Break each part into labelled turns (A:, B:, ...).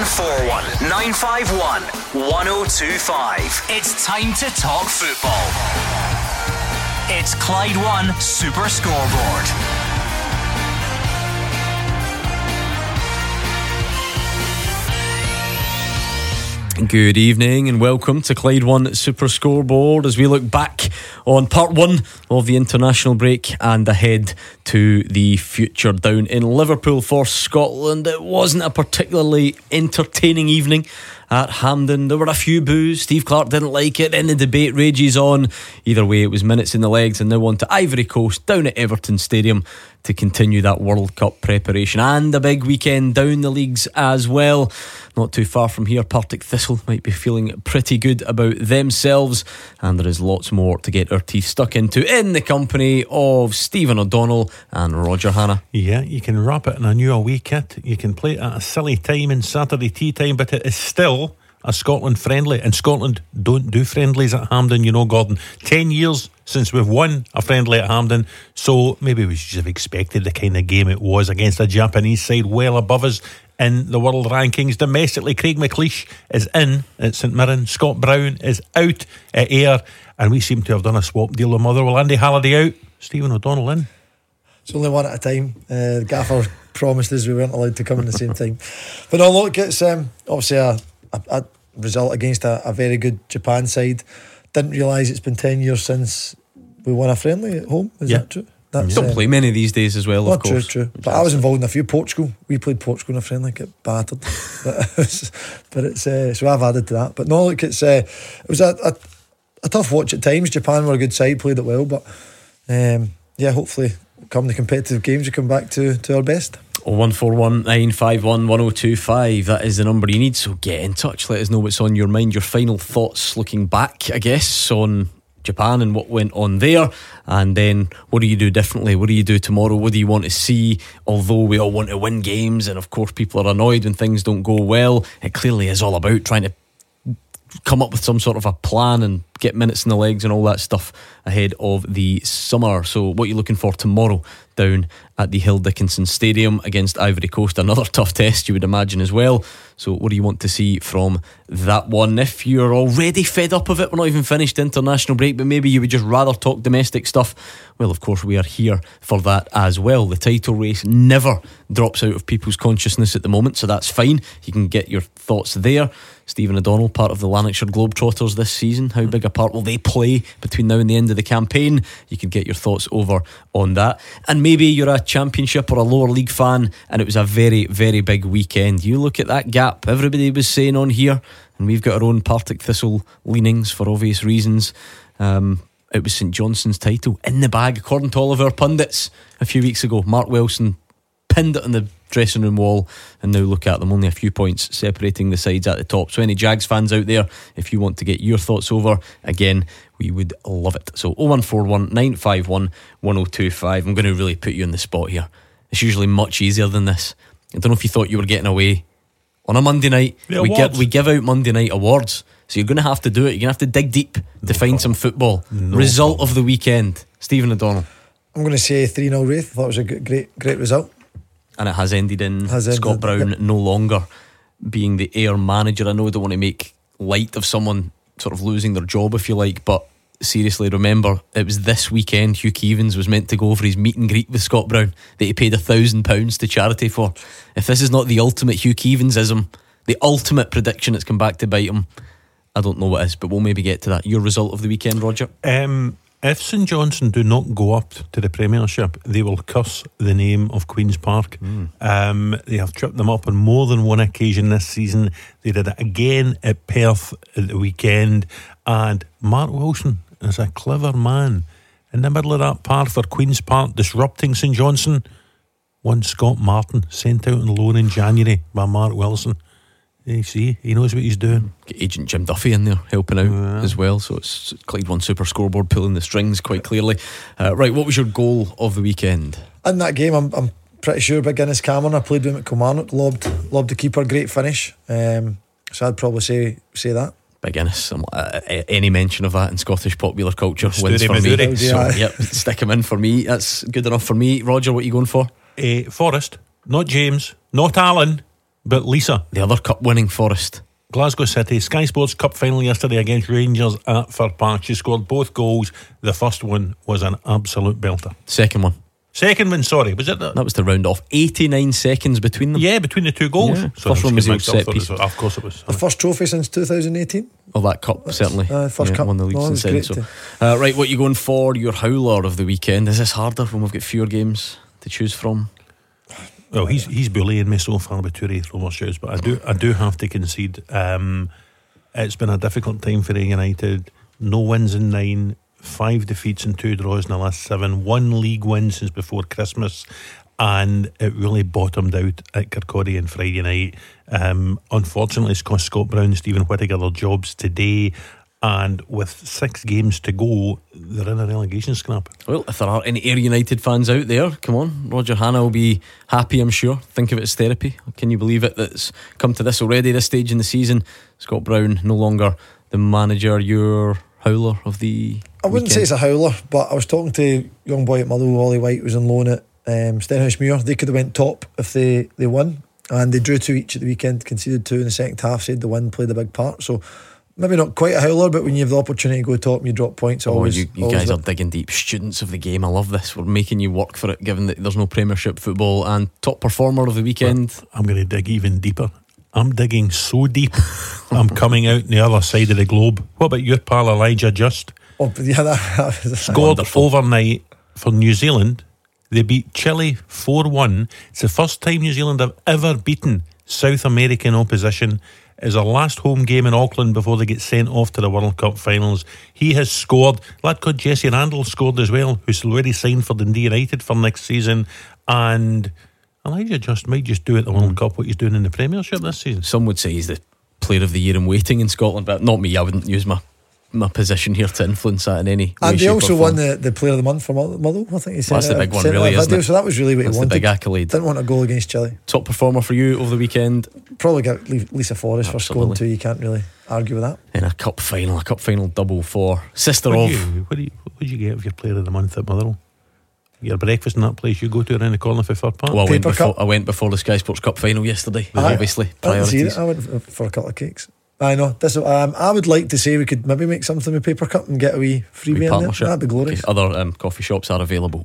A: 0141 951 1025. It's time to talk football. It's Clyde One Super Scoreboard.
B: Good evening and welcome to Clyde One Super Scoreboard as we look back on part one of the international break and ahead to the future down in Liverpool for Scotland. It wasn't a particularly entertaining evening at Hampden. There were a few boos. Steve Clarke didn't like it, then the debate rages on. Either way, it was minutes in the legs, and now on to Ivory Coast down at Everton Stadium to continue that World Cup preparation, and a big weekend down the leagues as well. Not too far from here, Partick Thistle might be feeling pretty good about themselves, and there is lots more to get our teeth stuck into in the company of Stephen O'Donnell and Roger Hanna.
C: Yeah, you can wrap it in a new away kit, you can play it at a silly time in Saturday tea time, but it is still a Scotland friendly, and Scotland don't do friendlies at Hampden, you know, Gordon. 10 years since we've won a friendly at Hampden, so maybe we should have expected the kind of game it was against a Japanese side well above us in the world rankings. Domestically, Craig McLeish is in at St Mirren, Scott Brown is out at Ayr, and we seem to have done a swap deal with Motherwell. Andy Halliday out, Stephen O'Donnell in.
D: It's only one at a time. The gaffer promised us we weren't allowed to come in the same time. But no, look, it's obviously a result against a very good Japan side. Didn't realise it's been 10 years since we won a friendly at home. Is that true?
B: That's, don't play many these days as well, of course.
D: True. But I was involved in a few. Portugal, we played Portugal in a friendly, get battered. but it's so I've added to that. But no, look, it was a tough watch at times. Japan were a good side, played it well, but hopefully come the competitive games we come back to our best.
B: 0141 951 1025. That is the number you need, so get in touch, let us know what's on your mind, your final thoughts looking back, I guess, on Japan and what went on there, and then what do you do differently, what do you do tomorrow, what do you want to see? Although we all want to win games, and of course people are annoyed when things don't go well, it clearly is all about trying to come up with some sort of a plan and get minutes in the legs and all that stuff ahead of the summer. So what are you looking for tomorrow down at the Hill Dickinson Stadium against Ivory Coast? Another tough test, you would imagine, as well. So what do you want to see from that one? If you're already fed up of it, we're not even finished international break, but maybe you would just rather talk domestic stuff, well, of course we are here for that as well. The title race never drops out of people's consciousness at the moment, so that's fine. You can get your thoughts there. Stephen O'Donnell, part of the Lanarkshire Globetrotters this season, how big a part will they play between now and the end of the campaign? You could get your thoughts over on that. And maybe you're a Championship or a lower league fan and it was a very, very big weekend. You look at that gap everybody was saying on here, and we've got our own Partick Thistle leanings for obvious reasons. It was St Johnstone's title in the bag, according to all of our pundits a few weeks ago. Mark Wilson pinned it on the dressing room wall, and now look at them, only a few points separating the sides at the top. So any Jags fans out there, if you want to get your thoughts over, again, we would love it. So 0141 951 1025. I'm going to really put you on the spot here. It's usually much easier than this. I don't know if you thought you were getting away on a Monday night. We give out Monday night awards, so you're going to have to do it. You're going to have to dig deep to find some football. Result of the weekend, Stephen O'Donnell.
D: I'm going to say 3-0 Wraith. I thought it was a great result. And
B: it has ended in Scott Brown no longer being the Ayr manager. I know I don't want to make light of someone sort of losing their job, if you like, but seriously, remember, it was this weekend Hugh Keevins was meant to go for his meet and greet with Scott Brown that he paid £1,000 to charity for. If this is not the ultimate Hugh Keevinsism, the ultimate prediction that's come back to bite him, I don't know what is, but we'll maybe get to that. Your result of the weekend, Roger?
C: If St Johnstone do not go up to the Premiership, they will curse the name of Queen's Park. They have tripped them up on more than one occasion this season. They did it again at Perth at the weekend, and Mark Wilson is a clever man. In the middle of that par for Queen's Park, disrupting St Johnstone, one Scott Martin, sent out on loan in January by Mark Wilson. You see, he knows what he's doing.
B: Get Agent Jim Duffy in there helping out as well. So it's Clyde One Super Scoreboard pulling the strings quite clearly. Right, what was your goal of the weekend?
D: In that game, I'm pretty sure Big Guinness Cameron, I played with him at Kilmarnock, lobbed the keeper, great finish. So I'd probably say that. Big Guinness,
B: any mention of that in Scottish popular culture wins for me. So, yep, stick him in for me. That's good enough for me. Roger, what are you going for?
C: Forrest, not James, not Alan, But Lisa,
B: the other cup winning Forest.
C: Glasgow City, Sky Sports Cup final yesterday against Rangers at Fir Park. She scored both goals. The first one was an absolute belter.
B: Second one.
C: Second one, sorry, was it that?
B: That was to round off. 89 seconds between them.
C: Yeah, between the two goals.
B: Yeah.
C: So
B: First one was the old set piece.
C: Of course it was.
D: The first trophy since 2018.
B: Oh, that cup, certainly.
D: First cup.
B: Won the league
D: No,
B: since then.
D: great
B: So. Right, what you going for your howler of the weekend? Is this harder when we've got fewer games to choose from?
C: Well, he's bullying me so far with 2 overshoots, but I do have to concede. It's been a difficult time for United. No wins in 9, 5 defeats and 2 draws in the last 7, 1 league win since before Christmas, and it really bottomed out at Kirkcaldy on Friday night. Unfortunately, it's cost Scott Brown and Stephen Whittaker their jobs today, and with 6 games to go, they're in a relegation scrap.
B: Well, if there are any Ayr United fans out there, come on, Roger Hannah will be happy, I'm sure. Think of it as therapy. Can you believe it that it's come to this already, this stage in the season? Scott Brown no longer the manager. Your howler of the
D: I wouldn't
B: weekend.
D: say it's a howler, but I was talking to a young boy at Motherwell, Ollie White, was on loan at Stenhousemuir. They could have went top if they won, and they drew 2 each at the weekend, conceded 2 in the second half. Said the win played a big part. So maybe not quite a howler, but when you have the opportunity to go top and you drop points,
B: you guys are digging deep. Students of the game, I love this. We're making you work for it, given that there's no Premiership football. And top performer of the weekend,
C: I'm going to dig even deeper. I'm digging so deep I'm coming out on the other side of the globe. What about your pal Elijah Just?
D: Oh, but yeah, that was
C: Scored
B: wonderful.
C: overnight for New Zealand. They beat Chile 4-1. It's the first time New Zealand have ever beaten South American opposition. It's our last home game in Auckland before they get sent off to the World Cup finals. He has scored. A lad called Jesse Randall scored as well, who's already signed for Dundee United for next season. And Elijah Just might just do at the World Cup what he's doing in the Premiership this season.
B: some would say he's the player of the year in waiting in Scotland, but not me. I wouldn't use my position here to influence that in any way,
D: and they
B: shape,
D: also
B: or
D: won
B: form.
D: the player of the month for Motherwell. I think he said
B: That's the big one,
D: said
B: really,
D: that
B: isn't
D: video,
B: it?
D: so that was really what
B: That's
D: he
B: the
D: wanted.
B: big accolade.
D: Didn't want a goal against Chile.
B: Top performer for you over the weekend?
D: Probably got Lisa Forrest for scoring
B: Absolutely.
D: 2. You can't really argue with that.
B: In a cup final double for sister
C: What
B: of.
C: do you get if you're player of the month at Motherwell? Your breakfast in that place you go to around the corner for Fir Park?
B: Well,
D: Paper cup.
B: I went before the Sky Sports Cup final yesterday. Obviously,
D: I didn't see
B: priorities.
D: it. I went for a couple of cakes. I know this. I would like to say we could maybe make something with Paper Cup and get a wee freebie in there.
B: Partnership.
D: That'd be glorious.
B: Okay, other coffee shops are available.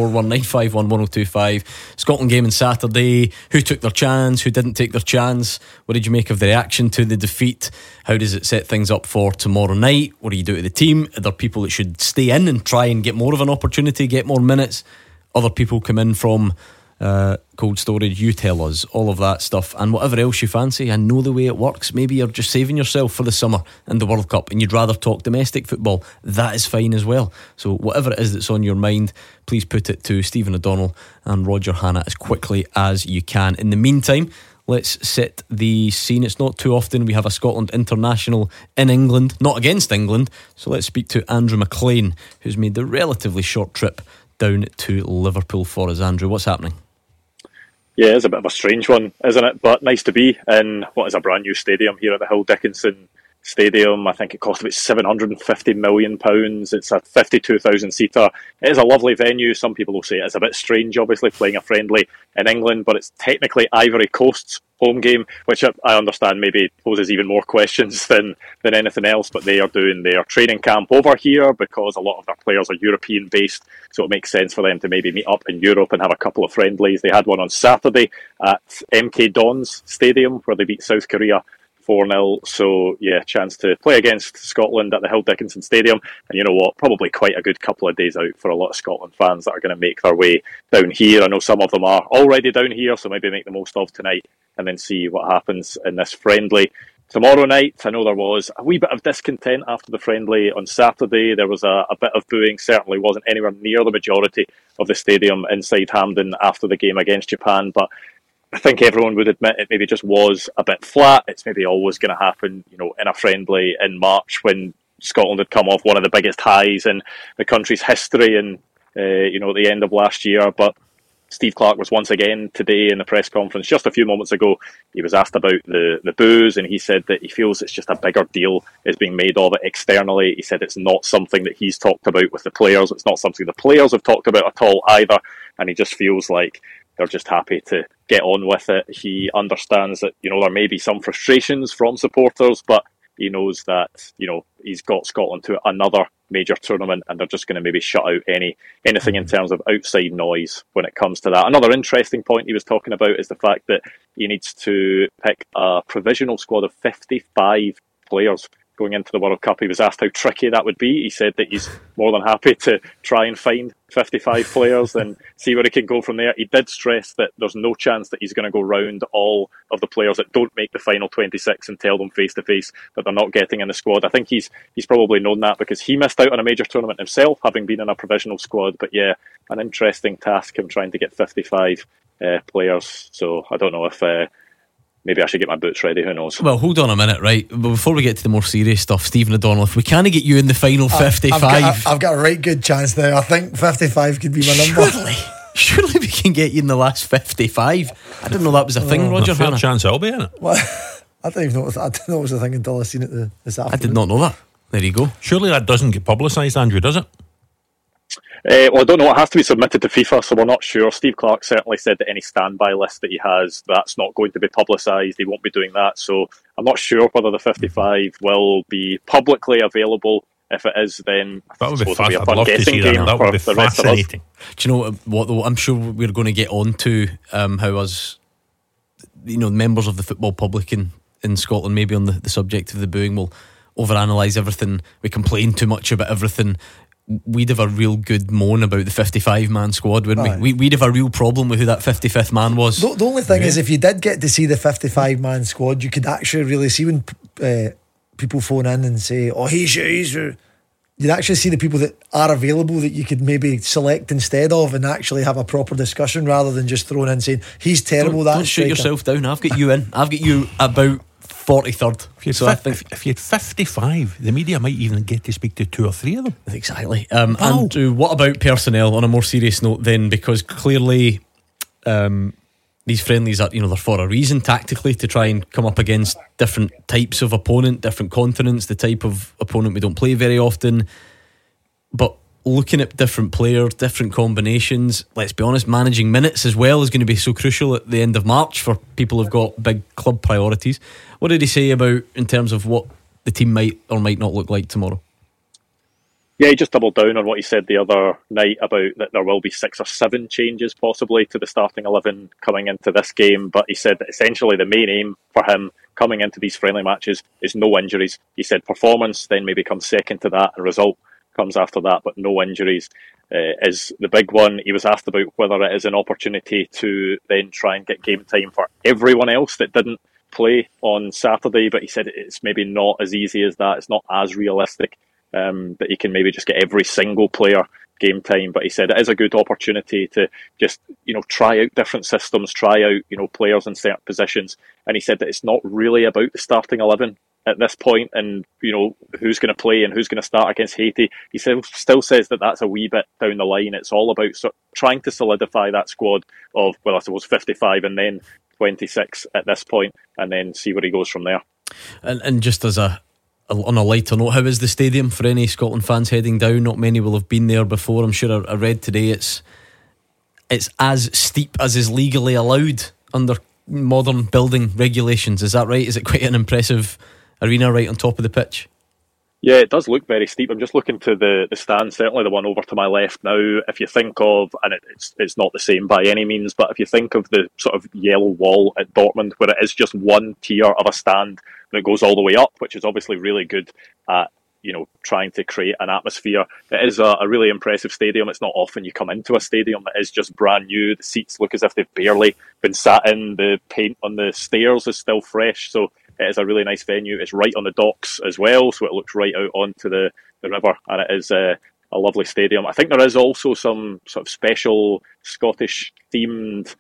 B: 01419511025. Scotland game on Saturday. Who took their chance? Who didn't take their chance? What did you make of the reaction to the defeat? How does it set things up for tomorrow night? What do you do to the team? Are there people that should stay in and try and get more of an opportunity, get more minutes? Other people come in from cold storage. You tell us all of that stuff and whatever else you fancy. I know the way it works. Maybe you're just saving yourself for the summer and the World Cup and you'd rather talk domestic football. That is fine as well. So whatever it is that's on your mind, please put it to Stephen O'Donnell and Roger Hannah as quickly as you can. In the meantime, let's set the scene. It's not too often we have a Scotland international in England, not against England. So let's speak to Andrew McLean, who's made the relatively short trip down to Liverpool for us. Andrew, what's happening?
E: Yeah, it's a bit of a strange one, isn't it? But nice to be in what is a brand new stadium here at the Hill Dickinson Stadium. I think it cost about £750 million. It's a 52,000 seater. It is a lovely venue. Some people will say it's a bit strange, obviously, playing a friendly in England, but it's technically Ivory Coast's home game, which I understand maybe poses even more questions than anything else. But they are doing their training camp over here because a lot of their players are European based, so it makes sense for them to maybe meet up in Europe and have a couple of friendlies. They had one on Saturday at MK Dons Stadium where they beat South Korea 4-0. So yeah, chance to play against Scotland at the Hill Dickinson Stadium. And you know what, probably quite a good couple of days out for a lot of Scotland fans that are going to make their way down here. I know some of them are already down here, so maybe make the most of tonight and then see what happens in this friendly tomorrow night. I know there was a wee bit of discontent after the friendly on Saturday. There was a bit of booing. Certainly wasn't anywhere near the majority of the stadium inside Hampden after the game against Japan, but I think everyone would admit it maybe just was a bit flat. It's maybe always going to happen, you know, in a friendly in March when Scotland had come off one of the biggest highs in the country's history and, you know, at the end of last year. But Steve Clarke was once again today in the press conference just a few moments ago. He was asked about the boos and he said that he feels it's just a bigger deal is being made of it externally. He said it's not something that he's talked about with the players. It's not something the players have talked about at all either. And he just feels like they're just happy to get on with it. He understands that, there may be some frustrations from supporters, but he knows that, he's got Scotland to another major tournament, and they're just going to maybe shut out anything in terms of outside noise when it comes to that. Another interesting point he was talking about is the fact that he needs to pick a provisional squad of 55 players going into the World Cup. He was asked how tricky that would be. He said that he's more than happy to try and find 55 players and see where he can go from there. He did stress that there's no chance that he's going to go round all of the players that don't make the final 26 and tell them face to face that they're not getting in the squad. I think he's probably known that because he missed out on a major tournament himself, having been in a provisional squad. But yeah, an interesting task, him trying to get 55 players. So I don't know if maybe I should get my boots ready, who knows.
B: Well, hold on a minute, right? But before we get to the more serious stuff, Stephen O'Donnell, if we can't get you in the final 55,
D: I've got a right good chance now. I think 55 could be my number.
B: Surely we can get you in the last 55. I didn't know that was a thing, Roger.
C: A fair
B: Hannah.
C: chance I'll be in it.
D: Well, I didn't even know. I didn't know it was a thing until I seen it this afternoon.
B: I did not know that. There you go.
C: Surely that doesn't get publicised, Andrew, does it?
E: Well, I don't know. It has to be submitted to FIFA, so we're not sure. Steve Clarke certainly said that any standby list that he has, that's not going to be publicised. He won't be doing that. So I'm not sure whether the 55 will be publicly available. If it is, then
C: that would be
E: a fun
C: love to
E: guessing
C: see
E: game
C: that. Would be
E: for the rest of us.
C: fascinating.
B: Do you know what though? I'm sure we're going to get on to how us, members of the football public in Scotland, maybe on the subject of the booing, will overanalyse everything. We complain too much about everything. We'd have a real good moan about the 55-man squad, wouldn't we? We'd have a real problem with who that 55th man was.
D: The only thing is, if you did get to see the 55-man squad, you could actually really see when people phone in and say, "Oh, he's you'd actually see the people that are available that you could maybe select instead of, and actually have a proper discussion rather than just throwing in saying he's terrible.
B: Don't shoot yourself down. I've got you in. I've got you about 43rd.
C: If you had 55, the media might even get to speak to 2 or 3 of them.
B: Exactly. Andrew, what about personnel on a more serious note then? Because clearly these friendlies are, they're for a reason tactically, to try and come up against different types of opponent, different continents, the type of opponent we don't play very often. But looking at different players, different combinations, let's be honest, managing minutes as well is going to be so crucial at the end of March for people who've got big club priorities. What did he say about in terms of what the team might or might not look like tomorrow?
E: Yeah, he just doubled down on what he said the other night about that there will be 6 or 7 changes possibly to the starting 11 coming into this game. But he said that essentially the main aim for him coming into these friendly matches is no injuries. He said performance then maybe comes second to that, and result comes after that, but no injuries is the big one. He was asked about whether it is an opportunity to then try and get game time for everyone else that didn't play on Saturday, but he said it's maybe not as easy as that. It's not as realistic that you can maybe just get every single player game time, but he said it is a good opportunity to just try out different systems, try out players in certain positions. And he said that it's not really about the starting 11 at this point, and who's going to play and who's going to start against Haiti. He still says that that's a wee bit down the line. It's all about trying to solidify that squad of, well, I suppose 55 and then 26 at this point, and then see where he goes from there.
B: And just as on a lighter note, how is the stadium for any Scotland fans heading down? Not many will have been there before. I'm sure I read today it's as steep as is legally allowed under modern building regulations. Is that right? Is it quite an impressive arena right on top of the pitch?
E: Yeah, it does look very steep. I'm just looking to the stand, certainly the one over to my left now. If you think of, and it's not the same by any means, but if you think of the sort of yellow wall at Dortmund, where it is just one tier of a stand that goes all the way up, which is obviously really good at trying to create an atmosphere. It is a really impressive stadium. It's not often you come into a stadium that is just brand new. The seats look as if they've barely been sat in. The paint on the stairs is still fresh, so it is a really nice venue. It's right on the docks as well, so it looks right out onto the river, and it is a lovely stadium. I think there is also some sort of special Scottish themed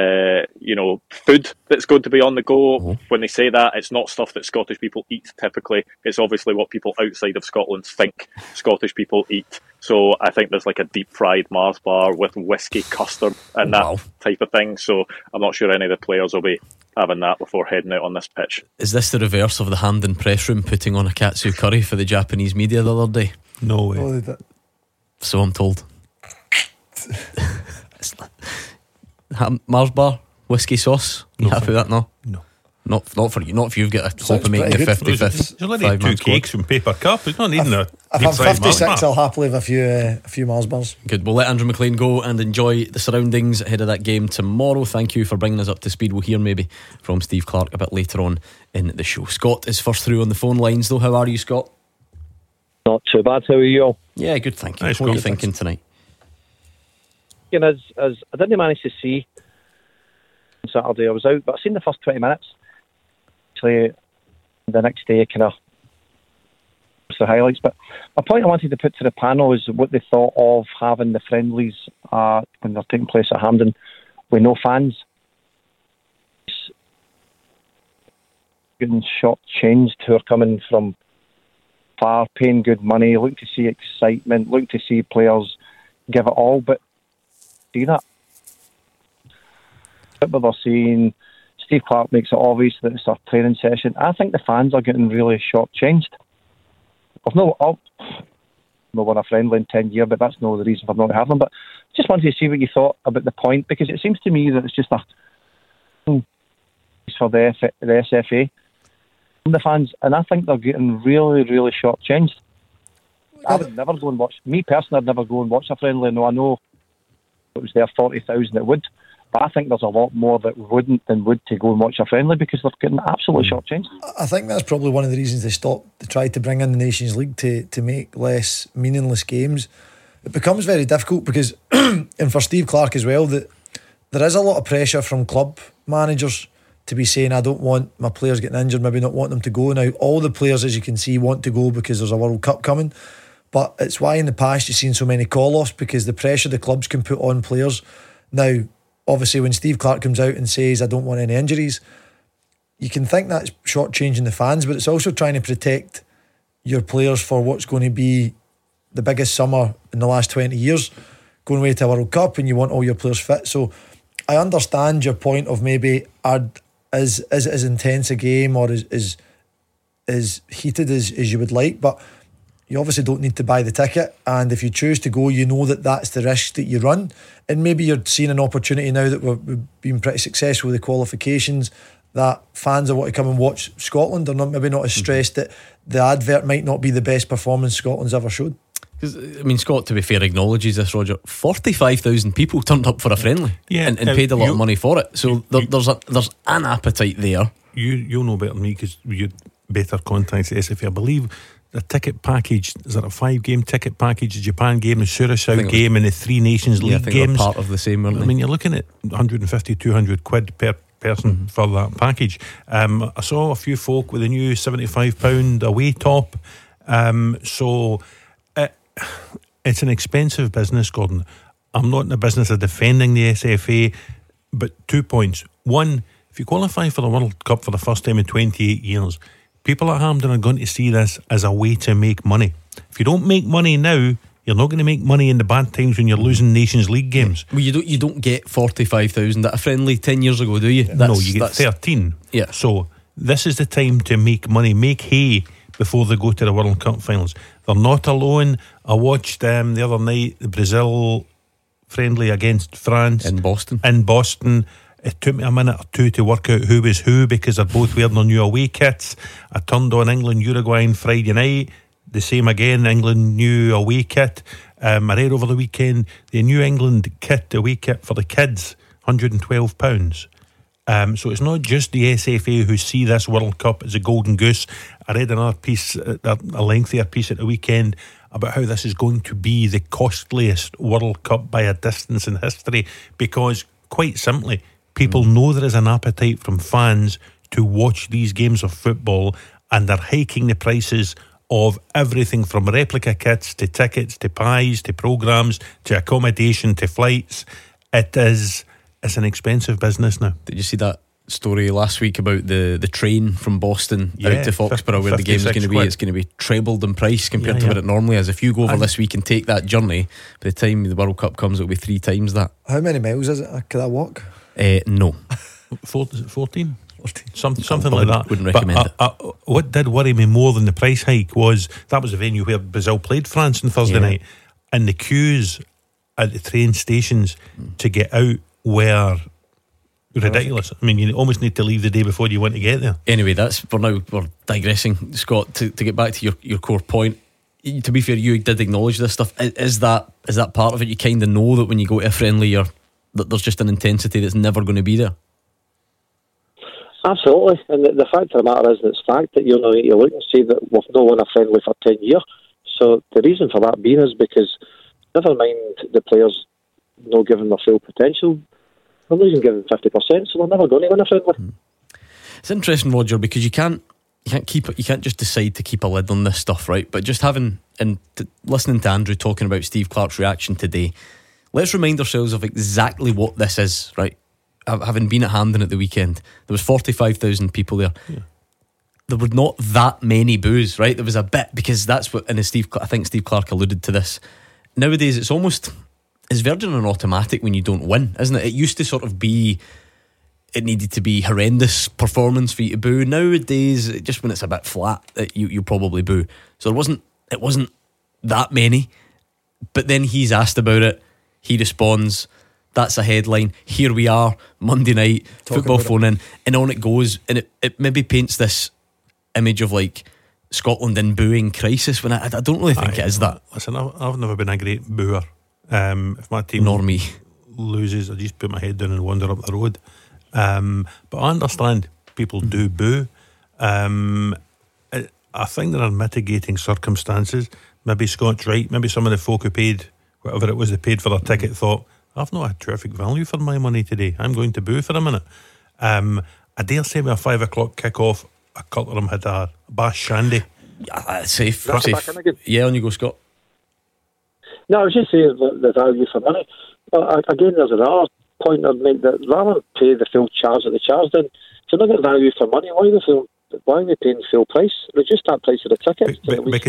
E: food that's going to be on the go. Mm-hmm. When they say that, it's not stuff that Scottish people eat typically. It's obviously what people outside of Scotland think Scottish people eat. So I think there's like a deep fried Mars bar with whiskey custard and that type of thing. So I'm not sure any of the players will be having that before heading out on this pitch.
B: Is this the reverse of the Hampden press room putting on a katsu curry for the Japanese media the other day?
C: No way.
B: So I'm told. Mars bar, whiskey sauce. You happy with that? No. Not for you. Not if you've got a hope of making the 55th.
C: You'll only need 2 cakes from Paper Cup. It's not needing a.
D: If I'm 56, I'll happily have a few Mars bars.
B: Good. We'll let Andrew McLean go and enjoy the surroundings ahead of that game tomorrow. Thank you for bringing us up to speed. We'll hear maybe from Steve Clarke a bit later on in the show. Scott is first through on the phone lines though. How are you, Scott?
F: Not too bad. How are you all?
B: Yeah, good, thank you.
C: Nice,
B: what are you thinking tonight?
F: As I didn't manage to see on Saturday, I was out, but I seen the first 20 minutes. Actually, the next day, kind of the highlights. But a point I wanted to put to the panel is what they thought of having the friendlies when they're taking place at Hampden with no fans. It's getting short-changed who are coming from far, paying good money, look to see excitement, look to see players give it all, but see that. What they're saying, Steve Clarke makes it obvious that it's a training session. I think the fans are getting really short-changed. I've not won a friendly in 10 years, but that's not the reason for not having them. But just wanted to see what you thought about the point, because it seems to me that it's just a for the SFA from the fans, and I think they're getting really, really short-changed. I would never go and watch. Me personally, I'd never go and watch a friendly. No, I know if it was there 40,000 it would. But I think there's a lot more that wouldn't than would to go and watch a friendly, because they're getting absolutely short-changed.
D: I think that's probably one of the reasons they tried to bring in the Nations League to make less meaningless games. It becomes very difficult because, and for Steve Clarke as well, that there is a lot of pressure from club managers to be saying, I don't want my players getting injured, maybe not want them to go. Now, all the players, as you can see, want to go because there's a World Cup coming. But it's why in the past you've seen so many call-offs, because the pressure the clubs can put on players. Now, obviously, when Steve Clarke comes out and says, I don't want any injuries, you can think that's short-changing the fans, but it's also trying to protect your players for what's going to be the biggest summer in the last 20 years, going away to a World Cup, and you want all your players fit. So I understand your point of maybe is it as intense a game or as heated as you would like, but you obviously don't need to buy the ticket, and if you choose to go, you know that that's the risk that you run. And maybe you're seeing an opportunity now that we've been pretty successful with the qualifications, that fans will want to come and watch Scotland. They're maybe not as stressed that the advert might not be the best performance Scotland's ever showed.
B: Because, I mean, Scott, to be fair, acknowledges this, Roger. 45,000 people turned up for a friendly, and paid a lot of money for it. So there's an appetite there.
C: You'll know better than me, because you better contacts the SFA. I believe the ticket package, is that a 5-game ticket package? The Japan game, the Curaçao game, and the 3 Nations League games.
B: Part of the same, weren't they?
C: I mean, you're looking at 150, 200 quid per person for that package. I saw a few folk with a new £75 away top. So it's an expensive business, Gordon. I'm not in the business of defending the SFA, but 2 points. One, if you qualify for the World Cup for the first time in 28 years, people at Hampden are going to see this as a way to make money. If you don't make money now, you're not going to make money in the bad times when you're losing Nations League games.
B: Well, you don't get 45,000 at a friendly 10 years ago, do you?
C: No, you get 13.
B: Yeah.
C: So this is the time to make money, make hay before they go to the World Cup finals. They're not alone. I watched the other night the Brazil friendly against France
B: in Boston.
C: It took me a minute or two to work out who was who, because they're both wearing their new away kits. I turned on England Uruguay on Friday night. The same again, England new away kit. I read over the weekend the new England kit, away kit for the kids, £112. So it's not just the SFA who see this World Cup as a golden goose. I read another piece, a lengthier piece at the weekend, about how this is going to be the costliest World Cup by a distance in history, because quite simply, people know there is an appetite from fans to watch these games of football, and they're hiking the prices of everything from replica kits to tickets to pies to programmes to accommodation to flights. It's an expensive business now.
B: Did you see that story last week about the train from Boston out to Foxborough, where the game's going to be? It's going to be trebled in price compared to what it normally is. If you go over this week and take that journey, by the time the World Cup comes, it'll be 3 times that.
D: How many miles is it? Could I walk?
B: No.
C: 14? Something like that.
B: Wouldn't recommend it.
C: What did worry me more than the price hike was that was the venue where Brazil played France on Thursday night, and the queues at the train stations to get out were ridiculous. I mean, you almost need to leave the day before you want to get there.
B: Anyway, we're digressing, Scott. To get back to your core point, to be fair, you did acknowledge this stuff. Is that part of it? You kind of know that when you go to a friendly, that there's just an intensity that's never going to be there.
F: Absolutely, and the fact of the matter is, it's fact that you look and see that we've not won a friendly for 10 years. So the reason for that being is because, never mind the players not giving their full potential, they're losing giving 50%, so they're never going to win a friendly.
B: It's interesting, Roger, because you can't just decide to keep a lid on this stuff, right? But just listening to Andrew talking about Steve Clarke's reaction today, let's remind ourselves of exactly what this is, right? Having been at Hampden at the weekend, there was 45,000 people there. Yeah. There were not that many boos, right? There was a bit, because that's what, and I think Steve Clarke alluded to this. Nowadays, it's verging on automatic when you don't win, isn't it? It used to sort of be, it needed to be horrendous performance for you to boo. Nowadays, just when it's a bit flat, you probably boo. So it wasn't that many. But then he's asked about it. He responds. That's a headline. Here we are, Monday night, football phone in, and on it goes. And it maybe paints this image of like Scotland in booing crisis, when I don't really think it is that.
C: Listen, I've never been a great booer. If my team
B: nor me
C: loses, I just put my head down and wander up the road. But I understand people do boo. I think there are mitigating circumstances. Maybe Scott's right. Maybe some of the folk who paid whatever it was they paid for their ticket thought, I've not had terrific value for my money today, I'm going to boo for a minute. I dare say with a 5 o'clock kick-off, a couple of them had a bash shandy.
B: Safe. Yeah, on you go, Scott.
F: No, I was just saying the value for money. But again, there's another point I'd make, that rather than pay the full charge that they charged in, if you're not getting value for money, why are they paying full price? Reduce that price of the ticket.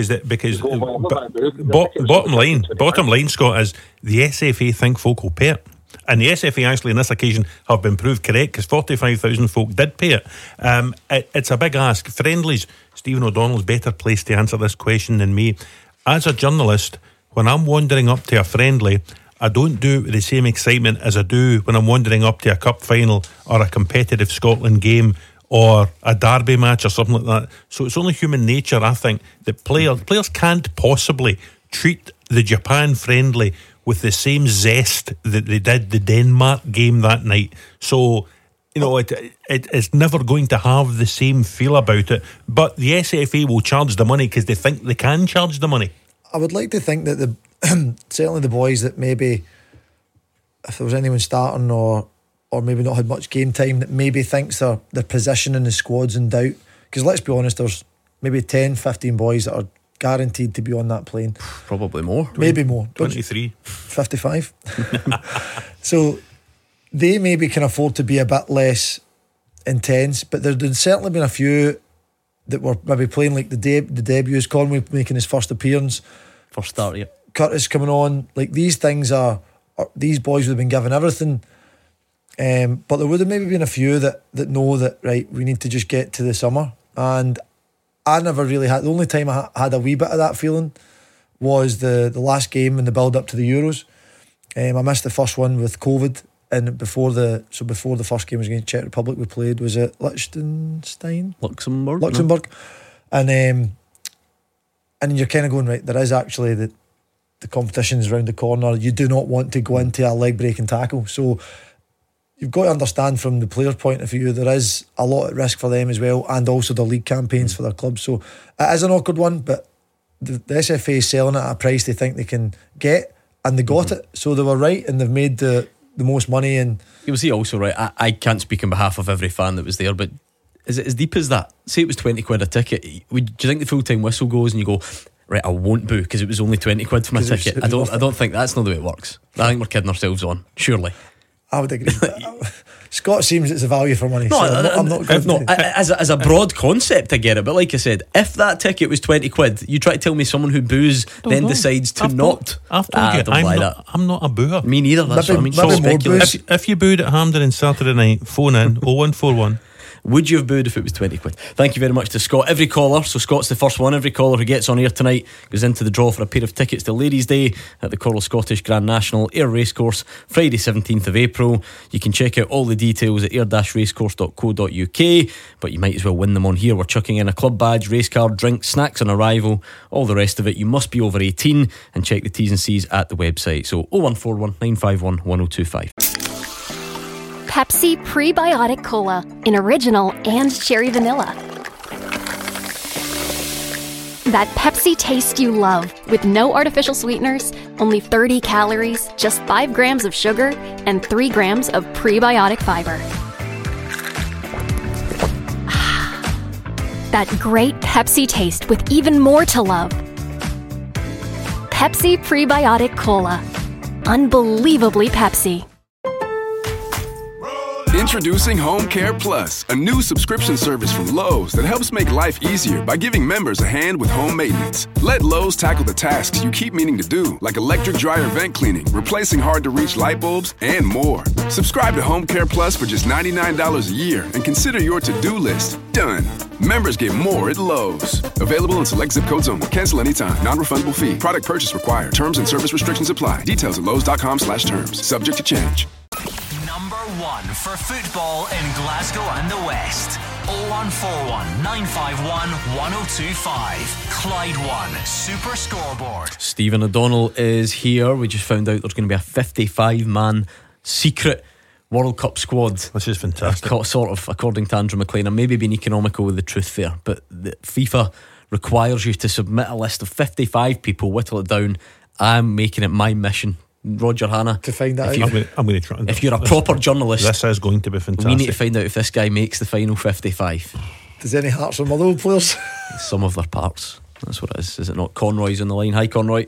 C: Bottom line, Scott, is the SFA think folk will pay it. And the SFA actually on this occasion have been proved correct, because 45,000 folk did pay it. It's a big ask. Friendlies, Stephen O'Donnell's better placed to answer this question than me. As a journalist, when I'm wandering up to a friendly, I don't do it with the same excitement as I do when I'm wandering up to a cup final or a competitive Scotland game or a derby match or something like that. So it's only human nature, I think, that players can't possibly treat the Japan friendly with the same zest that they did the Denmark game that night. So, it's never going to have the same feel about it. But the SFA will charge the money because they think they can charge the money.
D: I would like to think that certainly the boys that maybe, if there was anyone starting or maybe not had much game time, that maybe thinks their position in the squad's in doubt. Because let's be honest, there's maybe 10, 15 boys that are guaranteed to be on that plane.
B: Probably more.
D: Maybe more.
C: 23.
D: 55. So they maybe can afford to be a bit less intense, but there's certainly been a few that were maybe playing like the debuts, Conway making his first appearance.
B: First start, yeah.
D: Curtis coming on. Like, these things are these boys would have been given everything. But there would have maybe been a few that know that, right, we need to just get to the summer. And I never really had, the only time I had a wee bit of that feeling was the last game in the build up to the Euros. I missed the first one with COVID, and before the first game was against Czech Republic, we played, was it Liechtenstein?
B: Luxembourg.
D: No. And you're kind of going, right, there is actually the competition's around the corner. You do not want to go into a leg breaking tackle. So you've got to understand from the player's point of view, there is a lot at risk for them as well, and also the league campaigns for their clubs. So it is an awkward one, but the SFA is selling it at a price they think they can get, and they got it. So they were right, and they've made the most money. And
B: was he also right? I can't speak on behalf of every fan that was there, but is it as deep as that? Say it was 20 quid a ticket. Do you think the full-time whistle goes and you go, right, I won't boo because it was only 20 quid for my ticket? I don't think that's not the way it works. I think we're kidding ourselves on, surely.
D: I would agree. Scott seems it's a value for money.
B: No, I'm not. As a broad concept, I get it. But like I said, if that ticket was 20 quid, you try to tell me someone who boos then decides to not.
C: I've told you, I'm not a booer.
B: Me neither. That's what I mean.
C: If you booed at Hampden on Saturday night, phone in 0141
B: Would you have booed if it was 20 quid? Thank you very much to Scott. Every caller, so Scott's the first one, every caller who gets on air tonight goes into the draw for a pair of tickets to Ladies' Day at the Coral Scottish Grand National Ayr Racecourse, Friday 17th of April. You can check out all the details at ayr-racecourse.co.uk, but you might as well win them on here. We're chucking in a club badge, race card, drinks, snacks on arrival, all the rest of it. You must be over 18 and check the T's and C's at the website. So 0141 951 1025.
G: Pepsi Prebiotic Cola in original and cherry vanilla. That Pepsi taste you love, with no artificial sweeteners, only 30 calories, just 5 grams of sugar, and 3 grams of prebiotic fiber. That great Pepsi taste with even more to love. Pepsi Prebiotic Cola. Unbelievably Pepsi.
H: Introducing Home Care Plus, a new subscription service from Lowe's that helps make life easier by giving members a hand with home maintenance. Let Lowe's tackle the tasks you keep meaning to do, like electric dryer vent cleaning, replacing hard-to-reach light bulbs, and more. Subscribe to Home Care Plus for just $99 a year and consider your to-do list done. Members get more at Lowe's. Available in select zip codes only. Cancel anytime. Non-refundable fee. Product purchase required. Terms and service restrictions apply. Details at lowes.com/terms. Subject to change.
A: Number one for football in Glasgow and the West. 0141 951 1025. Clyde One Super Scoreboard.
B: Stephen O'Donnell is here. We just found out there's going to be a 55-man secret World Cup squad.
C: This is fantastic.
B: Sort of, according to Andrew McLean. I'm maybe being economical with the truth there, but the FIFA requires you to submit a list of 55 people, whittle it down. I'm making it my mission, Roger Hanna,
D: to find that out.
C: I'm going to try.
B: If you're a proper journalist,
C: this is going to be fantastic.
B: We need to find out if this guy makes the final 55.
D: Does any Hearts or Motherwell players?
B: Some of their parts. That's what it is. Is it not? Conroy's on the line. Hi, Conroy.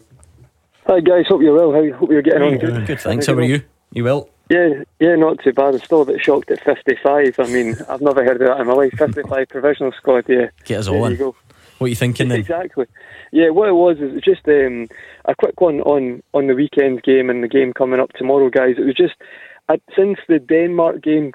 I: Hi guys, hope you're well. Hope you're getting on
B: good. Good, thanks. How are you? You well?
I: Yeah, not too bad. I'm still a bit shocked at 55. I mean, I've never heard of that in my life. 55 provisional squad. Yeah,
B: get us all in. What are you thinking then?
I: Exactly. Yeah, what it was is just a quick one on the weekend game and the game coming up tomorrow, guys. It was just since the Denmark game,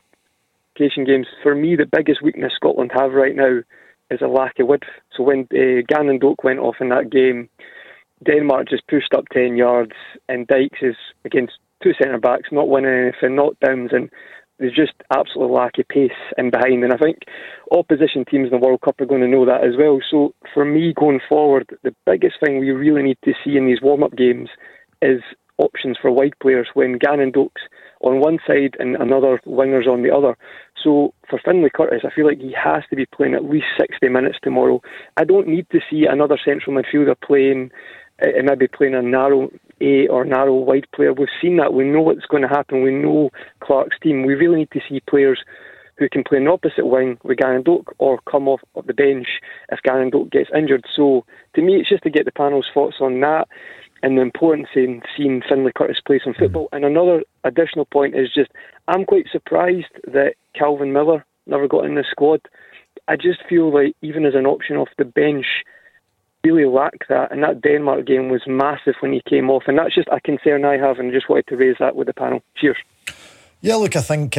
I: games, for me the biggest weakness Scotland have right now is a lack of width. So when Gannon Doak went off in that game, Denmark just pushed up 10 yards, and Dykes is against two centre-backs, not winning anything, knockdowns, and there's just absolute lack of pace in behind. And I think opposition teams in the World Cup are going to know that as well. So for me, going forward, the biggest thing we really need to see in these warm-up games is options for wide players when Gannon Doak's on one side and another winger's on the other. So for Finlay Curtis, I feel like he has to be playing at least 60 minutes tomorrow. I don't need to see another central midfielder playing and maybe playing a narrow 8 or narrow wide player. We've seen that. We know what's going to happen. We know Clark's team. We really need to see players who can play an opposite wing with Gannon Doak or come off the bench if Gannon Doak gets injured. So to me, it's just to get the panel's thoughts on that and the importance in seeing Finlay Curtis play some football. And another additional point is just, I'm quite surprised that Calvin Miller never got in the squad. I just feel like even as an option off the bench, really lack that, and that Denmark game was massive when he came off, and that's just a concern I have, and I just wanted to raise that with the panel. Cheers.
D: Yeah, look, I think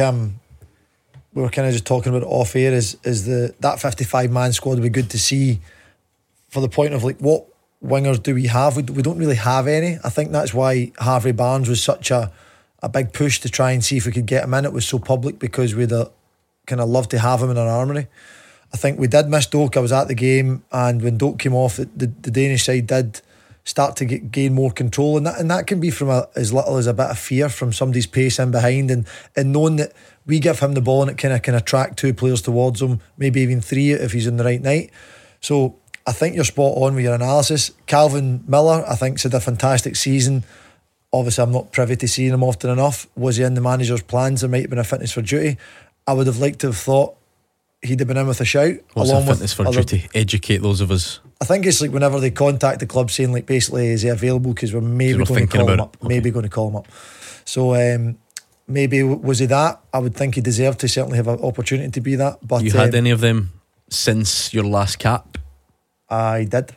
D: we were kind of just talking about it off air, is that 55-man squad would be good to see for the point of like what wingers do we have. We don't really have any. I think that's why Harvey Barnes was such a big push to try and see if we could get him in. It was so public because we'd kind of love to have him in our armoury. I think we did miss Doak. I was at the game, and when Doak came off, the Danish side did start to gain more control, and that can be from as little as a bit of fear from somebody's pace in behind, and knowing that we give him the ball and it kind of can attract two players towards him, maybe even three if he's on the right night. So I think you're spot on with your analysis. Calvin Miller, I think, had a fantastic season. Obviously, I'm not privy to seeing him often enough. Was he in the manager's plans? There might have been a fitness for duty. I would have liked to have thought he'd have been in with a shout.
B: What's a fitness for duty? Educate those of us.
D: I think it's like whenever they contact the club saying like basically is he available because we're maybe going to call him up. Okay. Maybe going to call him up. So maybe was he that? I would think he deserved to certainly have an opportunity to be that. But
B: you had any of them since your last cap?
D: I did.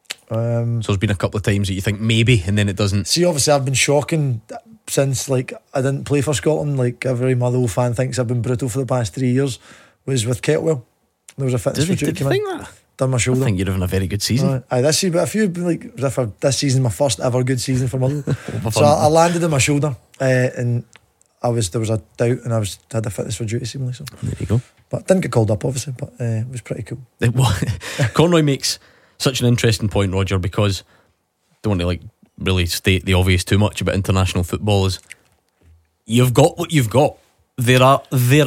B: So there's been a couple of times that you think maybe, and then it doesn't.
D: See, obviously I've been shocking since like I didn't play for Scotland. Like every Motherwell fan thinks I've been brutal for the past 3 years. was with Kettlewell. There was a fitness for duty.
B: Did you think that?
D: Done my shoulder.
B: I think you're having a very good season.
D: This season, but this season, my first ever good season for Motherwell. So I landed on my shoulder, and there was a doubt, and had a fitness for duty seemingly. So
B: there you go.
D: But didn't get called up, obviously. But it was pretty cool.
B: Conroy makes such an interesting point, Roger, because don't want to really state the obvious too much about international football. Is you've got what you've got. There are very,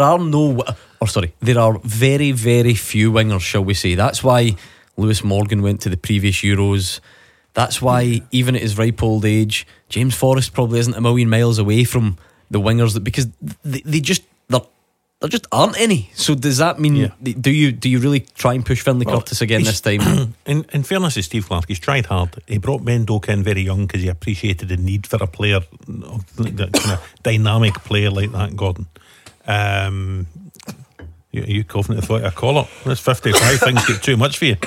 B: very few wingers, shall we say. That's why Lewis Morgan went to the previous Euros. That's why, even at his ripe old age, James Forrest probably isn't a million miles away from the wingers, because there just aren't any. So does that mean do you really try and push Finlay Curtis again this time?
C: In fairness to Steve Clarke, he's tried hard. He brought Ben Doak in very young because he appreciated the need for a player, that kind of dynamic player like that, Gordon. You coughing at the thought of a call-up? That's 55. Things get too much for you.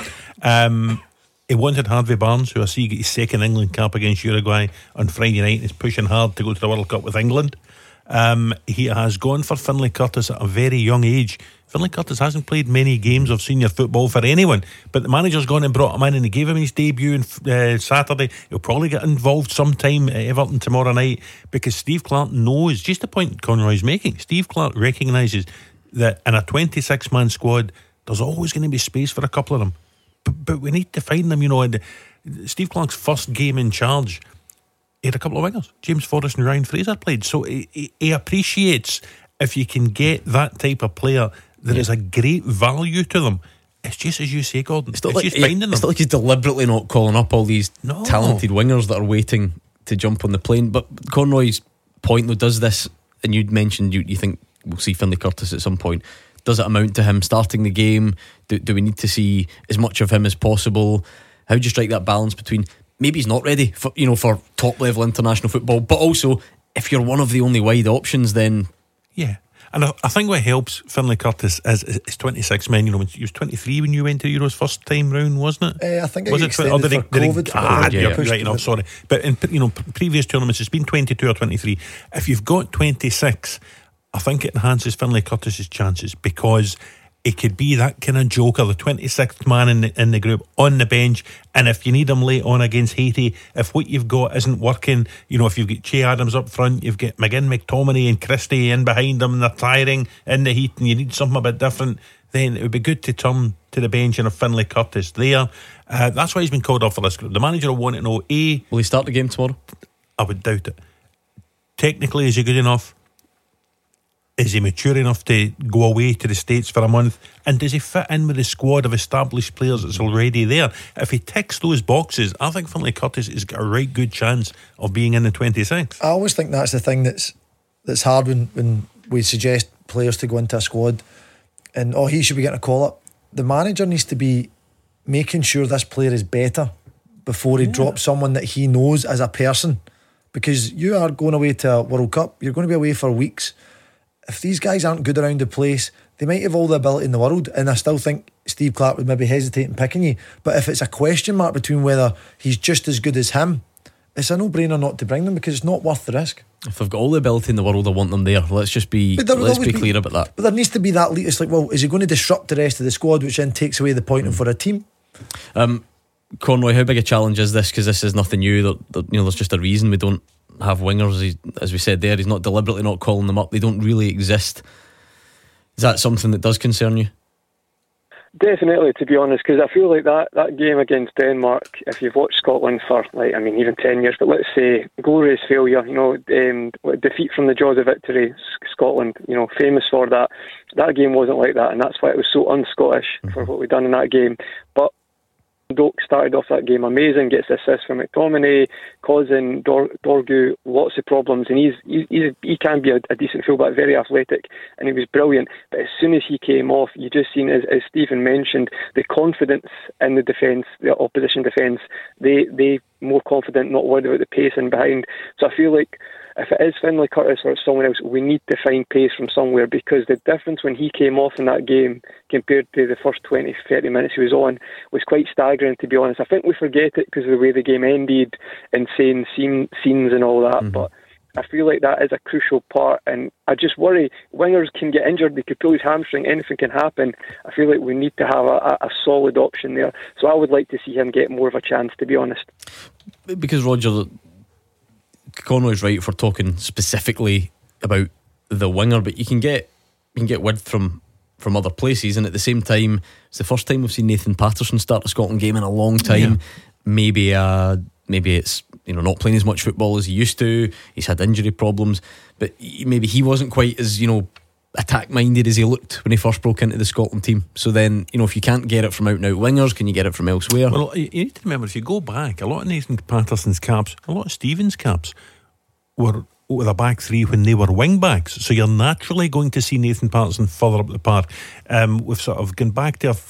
C: He wanted Harvey Barnes, who I see get his second England cap against Uruguay on Friday night and is pushing hard to go to the World Cup with England. He has gone for Finlay Curtis at a very young age. Finlay Curtis hasn't played many games of senior football for anyone, but the manager's gone and brought him in, and he gave him his debut on Saturday. He'll probably get involved sometime at Everton tomorrow night, because Steve Clarke knows, just the point Conroy's making, Steve Clarke recognises that in a 26-man squad there's always going to be space for a couple of them, but we need to find them. Steve Clarke's first game in charge, he had a couple of wingers. James Forrest and Ryan Fraser played. So he appreciates if you can get that type of player, there is a great value to them. It's just as you say, Gordon. It's just finding them.
B: It's not like he's deliberately not calling up all these talented wingers that are waiting to jump on the plane. But Conroy's point, though, does this, and you'd mentioned you think we'll see Finlay Curtis at some point. Does it amount to him starting the game? Do we need to see as much of him as possible? How do you strike that balance between maybe he's not ready for top level international football, but also if you're one of the only wide options, then
C: and I think what helps Finlay Curtis is 26 men. He was 23 when you went to Euros first time round, wasn't it?
D: I think was it for COVID.
C: Right enough, sorry. But in previous tournaments, it's been 22 or 23. If you've got 26, I think it enhances Finlay Curtis's chances, because it could be that kind of joker, the 26th man in the group on the bench, and if you need him late on against Haiti, if what you've got isn't working, if you've got Che Adams up front, you've got McGinn, McTominay and Christie in behind them, and they're tiring in the heat, and you need something a bit different, then it would be good to turn to the bench and have Finlay Curtis there. That's why he's been called up for this group. The manager will want to know,
B: will he start the game tomorrow?
C: I would doubt it. Technically, is he good enough? Is he mature enough to go away to the States for a month? And does he fit in with the squad of established players that's already there? If he ticks those boxes, I think Finlay Curtis has got a right good chance of being in the 26.
D: I always think that's the thing that's hard when we suggest players to go into a squad and he should be getting a call up. The manager needs to be making sure this player is better before he drops someone that he knows as a person, because you are going away to a World Cup, you're going to be away for weeks. If these guys aren't good around the place, they might have all the ability in the world, and I still think Steve Clarke would maybe hesitate in picking you. But if it's a question mark between whether he's just as good as him, it's a no-brainer not to bring them, because it's not worth the risk.
B: If they've got all the ability in the world, I want them there. Let's be clear about that.
D: But there needs to be that lead. It's like, well, is he going to disrupt the rest of the squad, which then takes away the point for a team?
B: Conroy, how big a challenge is this? Because this is nothing new. There's just a reason we don't have wingers. As we said there, he's not deliberately not calling them up. They don't really exist. Is that something that does concern you?
I: Definitely, to be honest, because I feel like that game against Denmark, if you've watched Scotland for even 10 years, but let's say glorious failure, defeat from the jaws of victory, Scotland, famous for that. That game wasn't like that, and that's why it was so un-Scottish for what we've done in that game. But Doak started off that game amazing, gets the assist from McTominay, causing Dorgu lots of problems, and he can be a decent fullback, very athletic, and he was brilliant. But as soon as he came off, you just seen, as Stephen mentioned, the confidence in the defence, the opposition defence. They more confident, not worried about the pace in behind. So I feel like if it is Finlay Curtis or it's someone else, we need to find pace from somewhere, because the difference when he came off in that game compared to the first 20-30 minutes he was on was quite staggering, to be honest. I think we forget it because of the way the game ended, insane scenes and all that, but I feel like that is a crucial part, and I just worry wingers can get injured, they could pull his hamstring, anything can happen. I feel like we need to have a solid option there, so I would like to see him get more of a chance, to be honest.
B: Because Roger, Conroy's right for talking specifically about the winger, but you can get width from other places, and at the same time it's the first time we've seen Nathan Patterson start a Scotland game in a long time. Maybe it's not playing as much football as he used to. He's had injury problems, but maybe he wasn't quite as attack minded as he looked when he first broke into the Scotland team. So then if you can't get it from out and out wingers, can you get it from elsewhere?
C: Well, you need to remember, if you go back, a lot of Nathan Patterson's caps, a lot of Stevens' caps were with a back three when they were wing backs, so you're naturally going to see Nathan Patterson further up the park. We've sort of gone back to a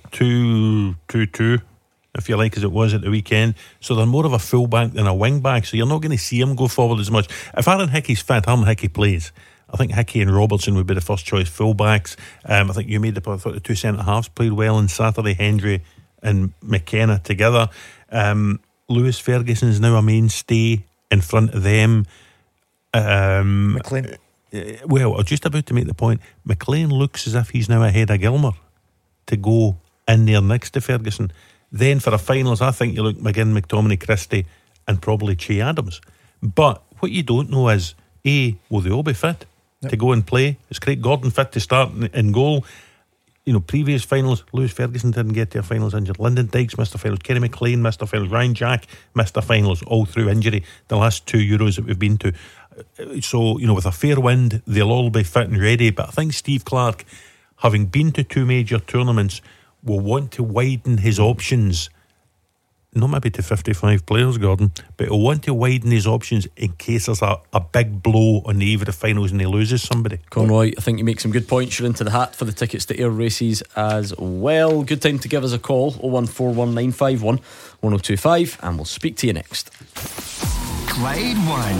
C: 4-2-2-2, if you like, as it was at the weekend, so they're more of a full back than a wing back, so you're not going to see him go forward as much. If Aaron Hickey's fit, Aaron Hickey plays. I think Hickey and Robertson would be the first choice full backs. I think you made the point. I thought the two centre halves played well on Saturday, Hendry and McKenna together. Lewis Ferguson is now a mainstay in front of them.
D: McLean.
C: Well, I was just about to make the point. McLean looks as if he's now ahead of Gilmour to go in there next to Ferguson. Then for the finals, I think you look McGinn, McTominay, Christie, and probably Che Adams. But what you don't know is, will they all be fit to go and play? Is Craig Gordon fit to start in goal? Previous finals, Lewis Ferguson didn't get to a finals injured. Lyndon Dykes missed the finals. Kenny McLean missed the finals. Ryan Jack missed the finals, all through injury. The last 2 Euros that we've been to. So, with a fair wind, they'll all be fit and ready. But I think Steve Clarke, having been to 2 major tournaments, will want to widen his options. Not maybe to 55 players, Gordon, but he'll want to widen his options in case there's a big blow on the eve of the finals and he loses somebody.
B: Conroy, I think you make some good points. You're into the hat for the tickets to Ayr races as well. Good time to give us a call, 0141951 1025, and we'll speak to you next.
A: Clyde One.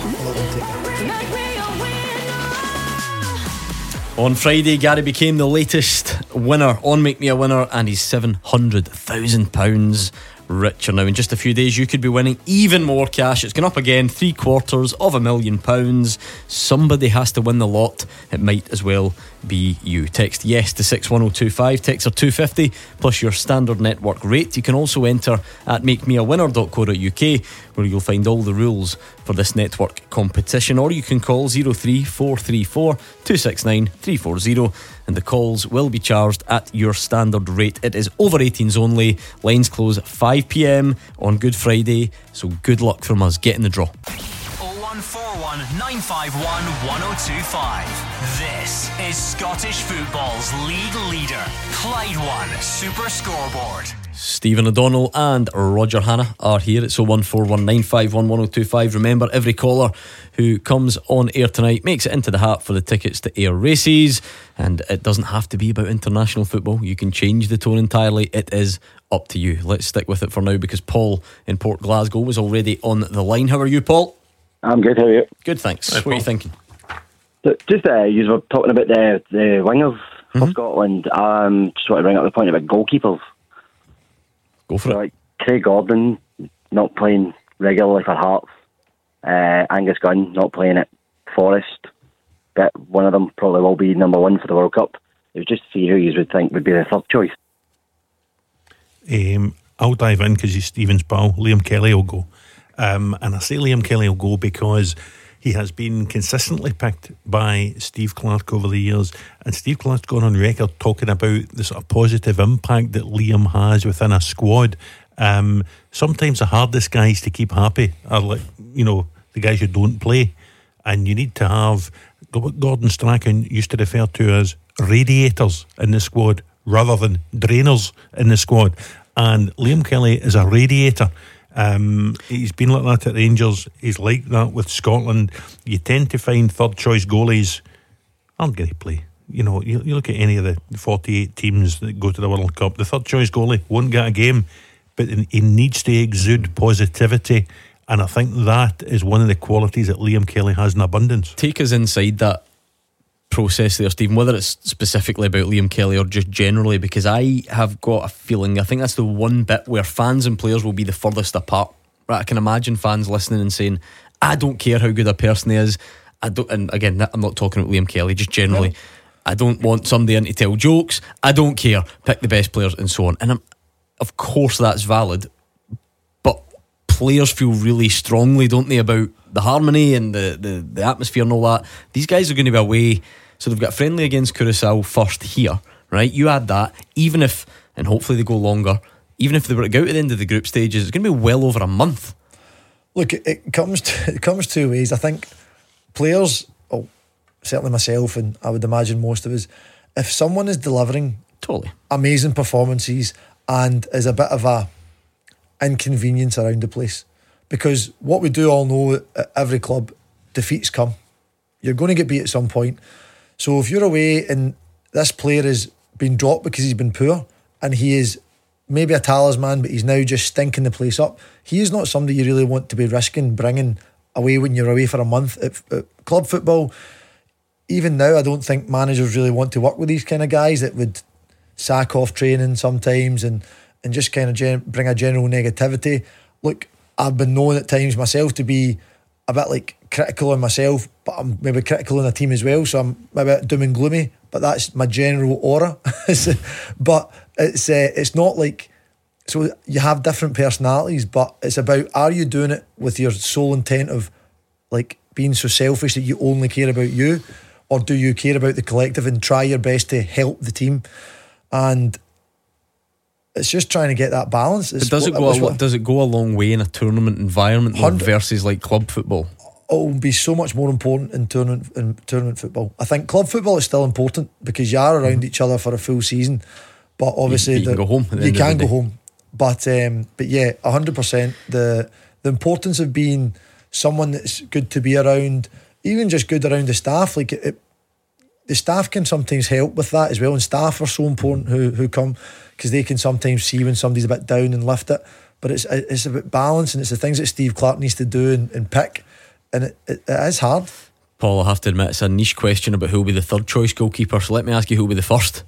B: On Friday, Gary became the latest winner on Make Me a Winner, and he's £700,000 richer now. In just a few days, you could be winning even more cash. It's gone up again, £750,000. Somebody has to win the lot. It might as well be you. Text yes to 61025. Text are $2.50 plus your standard network rate. You can also enter at makemeawinner.co.uk, where you'll find all the rules for this network competition, or you can call 03434 269 340, and the calls will be charged at your standard rate. It is over 18s only. Lines close at 5pm on Good Friday, so good luck from us. Get in the draw.
A: 0141 951 1025. This is Scottish football's league leader, Clyde One Super Scoreboard.
B: Stephen O'Donnell and Roger Hannah are here. It's 01419511025. Remember, every caller who comes on air tonight makes it into the hat for the tickets to Ayr races, and it doesn't have to be about international football. You can change the tone entirely. It is up to you. Let's stick with it for now, because Paul in Port Glasgow was already on the line. How are you, Paul?
J: I'm good, how are you?
B: Good, thanks. What are you thinking?
J: Just you were talking about the wingers for Scotland. Just want to bring up the point about goalkeepers.
B: Go for it.
J: Like Craig Gordon not playing regularly for Hearts, Angus Gunn not playing at Forest, but one of them probably will be number one for the World Cup. It was just to see who you would think would be the third choice.
C: I'll dive in because he's Stephen's pal. Liam Kelly will go, and I say Liam Kelly will go because he has been consistently picked by Steve Clarke over the years, and Steve Clarke's gone on record talking about the sort of positive impact that Liam has within a squad. Sometimes the hardest guys to keep happy are the guys who don't play, and you need to have what Gordon Strachan used to refer to as radiators in the squad rather than drainers in the squad, and Liam Kelly is a radiator. He's been like that at Rangers. He's like that with Scotland. You tend to find third choice goalies aren't going to play. You look at any of the 48 teams that go to the World Cup, the third choice goalie won't get a game, but he needs to exude positivity, and I think that is one of the qualities that Liam Kelly has in abundance.
B: Take us inside that process there, Stephen, whether it's specifically about Liam Kelly or just generally, because I have got a feeling, I think that's the one bit where fans and players will be the furthest apart. Right, I can imagine fans listening and saying, I don't care how good a person he is. I don't, and again, I'm not talking about Liam Kelly, just generally. I don't want somebody in to tell jokes. I don't care. Pick the best players and so on. And of course that's valid, but players feel really strongly, don't they, about the harmony and the atmosphere and all that. These guys are going to be away, so they've got friendly against Curaçao first here, right? You add that, even if, and hopefully they go longer, even if they were to go to the end of the group stages, it's going to be well over a month.
D: Look, it comes two ways. I think players, certainly myself, and I would imagine most of us, if someone is delivering
B: totally
D: amazing performances and is a bit of a inconvenience around the place, because what we do all know at every club, defeats come. You're going to get beat at some point. So if you're away and this player has been dropped because he's been poor, and he is maybe a talisman, but he's now just stinking the place up, he is not somebody you really want to be risking bringing away when you're away for a month. At club football, even now, I don't think managers really want to work with these kind of guys that would sack off training sometimes and just kind of bring a general negativity. Look, I've been known at times myself to be a bit like critical on myself, but I'm maybe critical on a team as well, so I'm maybe a bit doom and gloomy, but that's my general aura. But it's not like, so you have different personalities, but it's about, are you doing it with your sole intent of like being so selfish that you only care about you, or do you care about the collective and try your best to help the team? And it's just trying to get that balance.
B: Does it go a long way in a tournament environment versus like club football?
D: It will be so much more important in tournament football. I think club football is still important because you are around each other for a full season, but obviously
B: you can go home.
D: You can go home, but yeah, 100%. The importance of being someone that's good to be around, even just good around the staff. Like the staff can sometimes help with that as well, and staff are so important who come, because they can sometimes see when somebody's a bit down and lift it. But it's about balance, and it's the things that Steve Clarke needs to do and pick, and it is hard.
B: Paul, I have to admit, it's a niche question about who will be the third choice goalkeeper, so let me ask you who will be the first.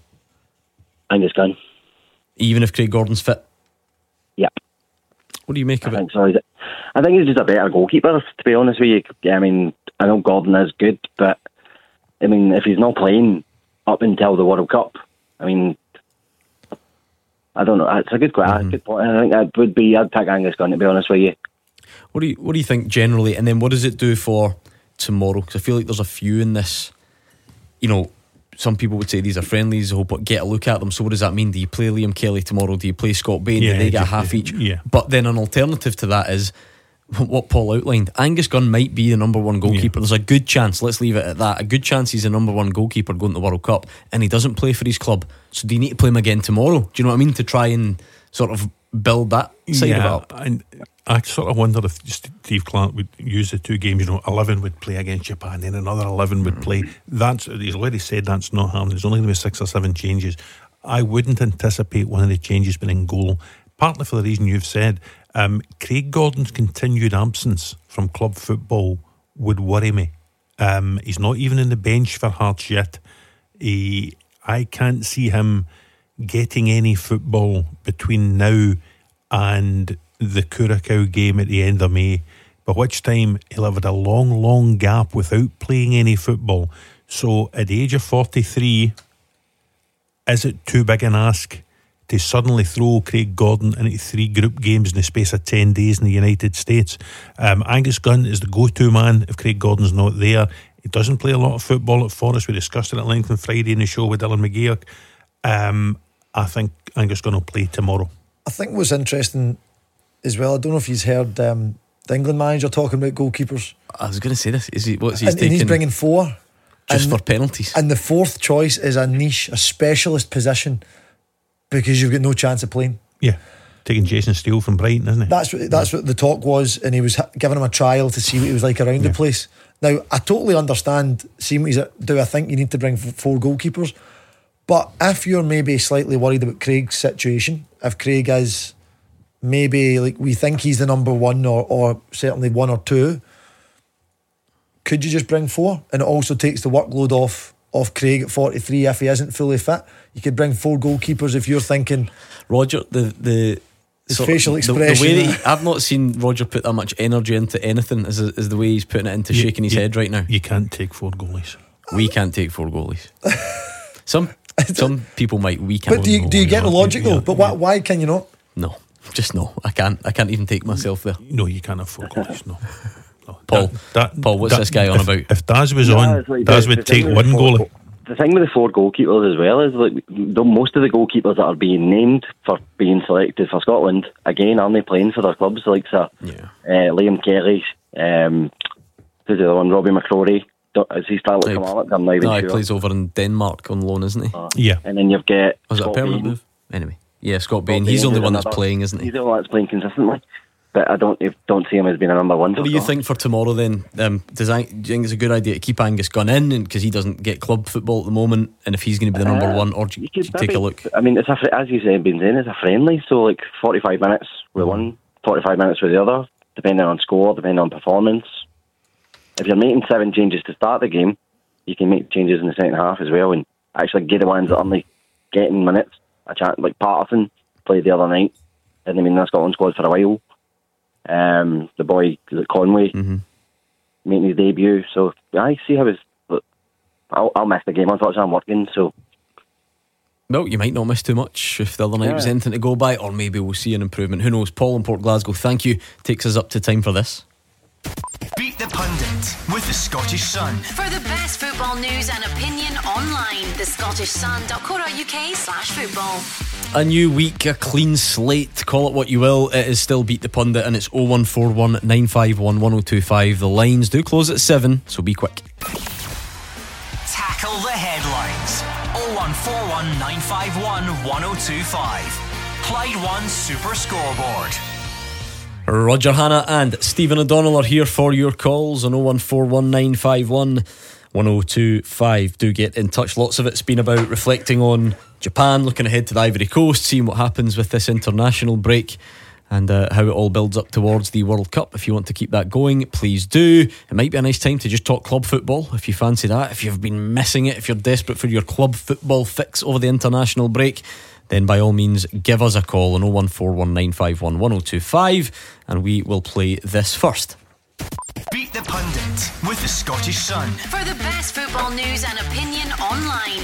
J: Angus Gunn.
B: Even if Craig Gordon's fit?
J: Yeah.
B: What do you make of it?
J: I think he's just a better goalkeeper, to be honest with you. I mean, I know Gordon is good, but I mean, if he's not playing up until the World Cup, I mean, I don't know. It's a good point. I think I'd pick Angus Gunn, to be honest with you.
B: What do you think generally, and then what does it do for tomorrow? Because I feel like there's a few in this. You know, some people would say these are friendlies, but get a look at them. So what does that mean? Do you play Liam Kelly tomorrow? Do you play Scott Bain? Do they get a half each?
C: Yeah.
B: But then an alternative to that is what Paul outlined. Angus Gunn might be the number one goalkeeper. There's a good chance, let's leave it at that, a good chance he's the number one goalkeeper going to the World Cup, and he doesn't play for his club. So do you need to play him again tomorrow? Do you know what I mean? To try and sort of build that side of it up.
C: And I sort of wonder if Steve Clarke would use the 2 games. 11 would play against Japan, then another 11 would play. He's already said that's not happening. There's only going to be 6 or 7 changes. I wouldn't anticipate one of the changes being in goal, partly for the reason you've said. Craig Gordon's continued absence from club football would worry me. He's not even in the bench for Hearts yet. I can't see him getting any football between now and the Curaçao game at the end of May, by which time he'll have had a long gap without playing any football. So at the age of 43, is it too big an ask to suddenly throw Craig Gordon into 3 group games in the space of 10 days in the United States? Angus Gunn is the go-to man if Craig Gordon's not there. He doesn't play a lot of football at Forest. We discussed it at length on Friday in the show with Dylan McGeoch. I think Angus Gunn will play tomorrow.
D: I think what's interesting as well, I don't know if you've heard the England manager talking about goalkeepers.
B: I was going to say this. What's he
D: and
B: taking?
D: He's bringing 4
B: just for penalties.
D: And the 4th choice is a niche, a specialist position, because you've got no chance of playing.
C: Yeah, taking Jason Steele from Brighton, isn't it?
D: That's what the talk was, and he was giving him a trial to see what he was like around the place. Now, I totally understand seeing what he's do. I think you need to bring 4 goalkeepers, but if you're maybe slightly worried about Craig's situation, if Craig is maybe like we think he's the number 1 or certainly 1 or 2, could you just bring 4? And it also takes the workload off Craig at 43 if he isn't fully fit. You could bring 4 goalkeepers if you're thinking,
B: Roger, the
D: His facial expression.
B: The way that I've not seen Roger put that much energy into anything is the way he's putting it into shaking his head right now.
C: You can't take 4 goalies.
B: We can't take 4 goalies. Some people might. We can't.
D: But do you get the logic though? But why can you not?
B: No, just no. I can't even take myself there.
C: No, you can't have 4 goalies. No.
B: Paul, what's this guy on about?
C: If Daz was on, Daz would take 1 goalie.
J: The thing with the 4 goalkeepers as well is most of the goalkeepers that are being named for being selected for Scotland again aren't they playing for their clubs like Liam Kelly, who's the other one, Robbie McCrory. Is he starting to come out? I'm not even sure.
B: He plays over in Denmark on loan, isn't he?
C: Yeah.
J: And then you've got
B: was it a permanent move? Anyway, Scott Bain. He's the only one that's playing, isn't he?
J: He's the only one that's playing consistently. But I don't see him as being a number 1.
B: What do you think for tomorrow then? Do you think it's a good idea to keep Angus Gunn in because he doesn't get club football at the moment, and if he's going to be the number 1, or do you take a look?
J: I mean, it's as you said, been saying, it's a friendly, so like 45 minutes with one, 45 minutes with the other, depending on score, depending on performance. If you're making 7 changes to start the game, you can make changes in the second half as well, and actually get the ones that are only getting minutes a chance. Like Patterson played the other night, didn't mean in the Scotland squad for a while. The boy Conway making his debut, so I see how I'll miss the game. Unfortunately, I'm working, so.
B: Well, you might not miss too much if the other night was anything to go by, or maybe we'll see an improvement. Who knows? Paul in Port Glasgow, thank you. Takes us up to time for this.
A: Beat the Pundit with the Scottish Sun.
K: For the best football news and opinion online, thescottishsun.co.uk/football.
B: A new week, a clean slate, call it what you will. It is still Beat the Pundit, and it's 0141 951 1025. The lines do close at 7, so be quick.
A: Tackle the headlines. 0141 951 1025. Clyde One Super Scoreboard.
B: Roger Hannah and Stephen O'Donnell are here for your calls on 0141 951 1025. Do get in touch. Lots of it's been about reflecting on Japan, looking ahead to the Ivory Coast, seeing what happens with this international break, and how it all builds up towards the World Cup. If you want to keep that going, please do. It might be a nice time to just talk club football if you fancy that. If you've been missing it, if you're desperate for your club football fix over the international break, then by all means give us a call on 0141 951 1025, and we will play this first.
A: Beat the Pundit with the Scottish Sun.
K: For the best football news and opinion online,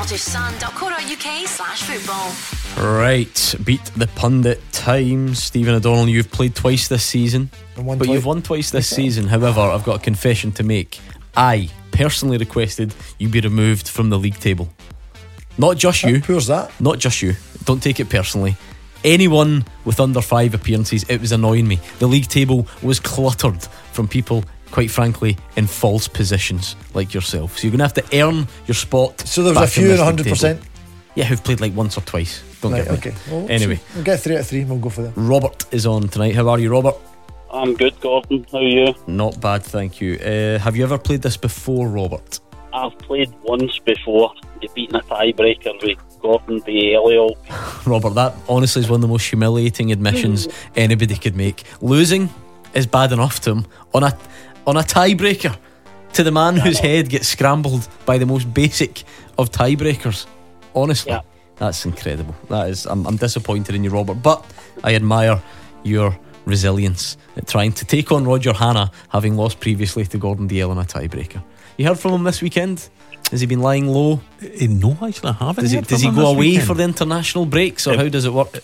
K: thescottishsun.co.uk/football.
B: Right, Beat the Pundit time. Stephen O'Donnell, you've played twice this season, but you've won twice this season. However, I've got a confession to make. I personally requested you be removed from the league table. Not just you.
D: Who's that?
B: Not just you. Don't take it personally. Anyone with under 5 appearances, it was annoying me. The league table was cluttered from people, quite frankly, in false positions like yourself. So you're going to have to earn your spot.
D: So there was a few in 100%?
B: Yeah, who've played like once or twice. Don't get me.
D: Okay. Well,
B: anyway,
D: we'll get 3 out of 3 and we'll go for that.
B: Robert is on tonight. How are you, Robert?
L: I'm good, Gordon. How are you?
B: Not bad, thank you. Have you ever played this before, Robert?
L: I've played once before. You've beaten a tiebreaker with Gordon Bailey.
B: Robert, that honestly is one of the most humiliating admissions anybody could make. Losing is bad enough to him on a tiebreaker to the man whose head gets scrambled by the most basic of tiebreakers. Honestly, that's incredible. That is, I'm disappointed in you, Robert, but I admire your resilience at trying to take on Roger Hannah, having lost previously to Gordon Dalziel in a tiebreaker. You heard from him this weekend? Has he been lying low?
C: No, actually I haven't.
B: Does he go away for the international breaks, or how does it work?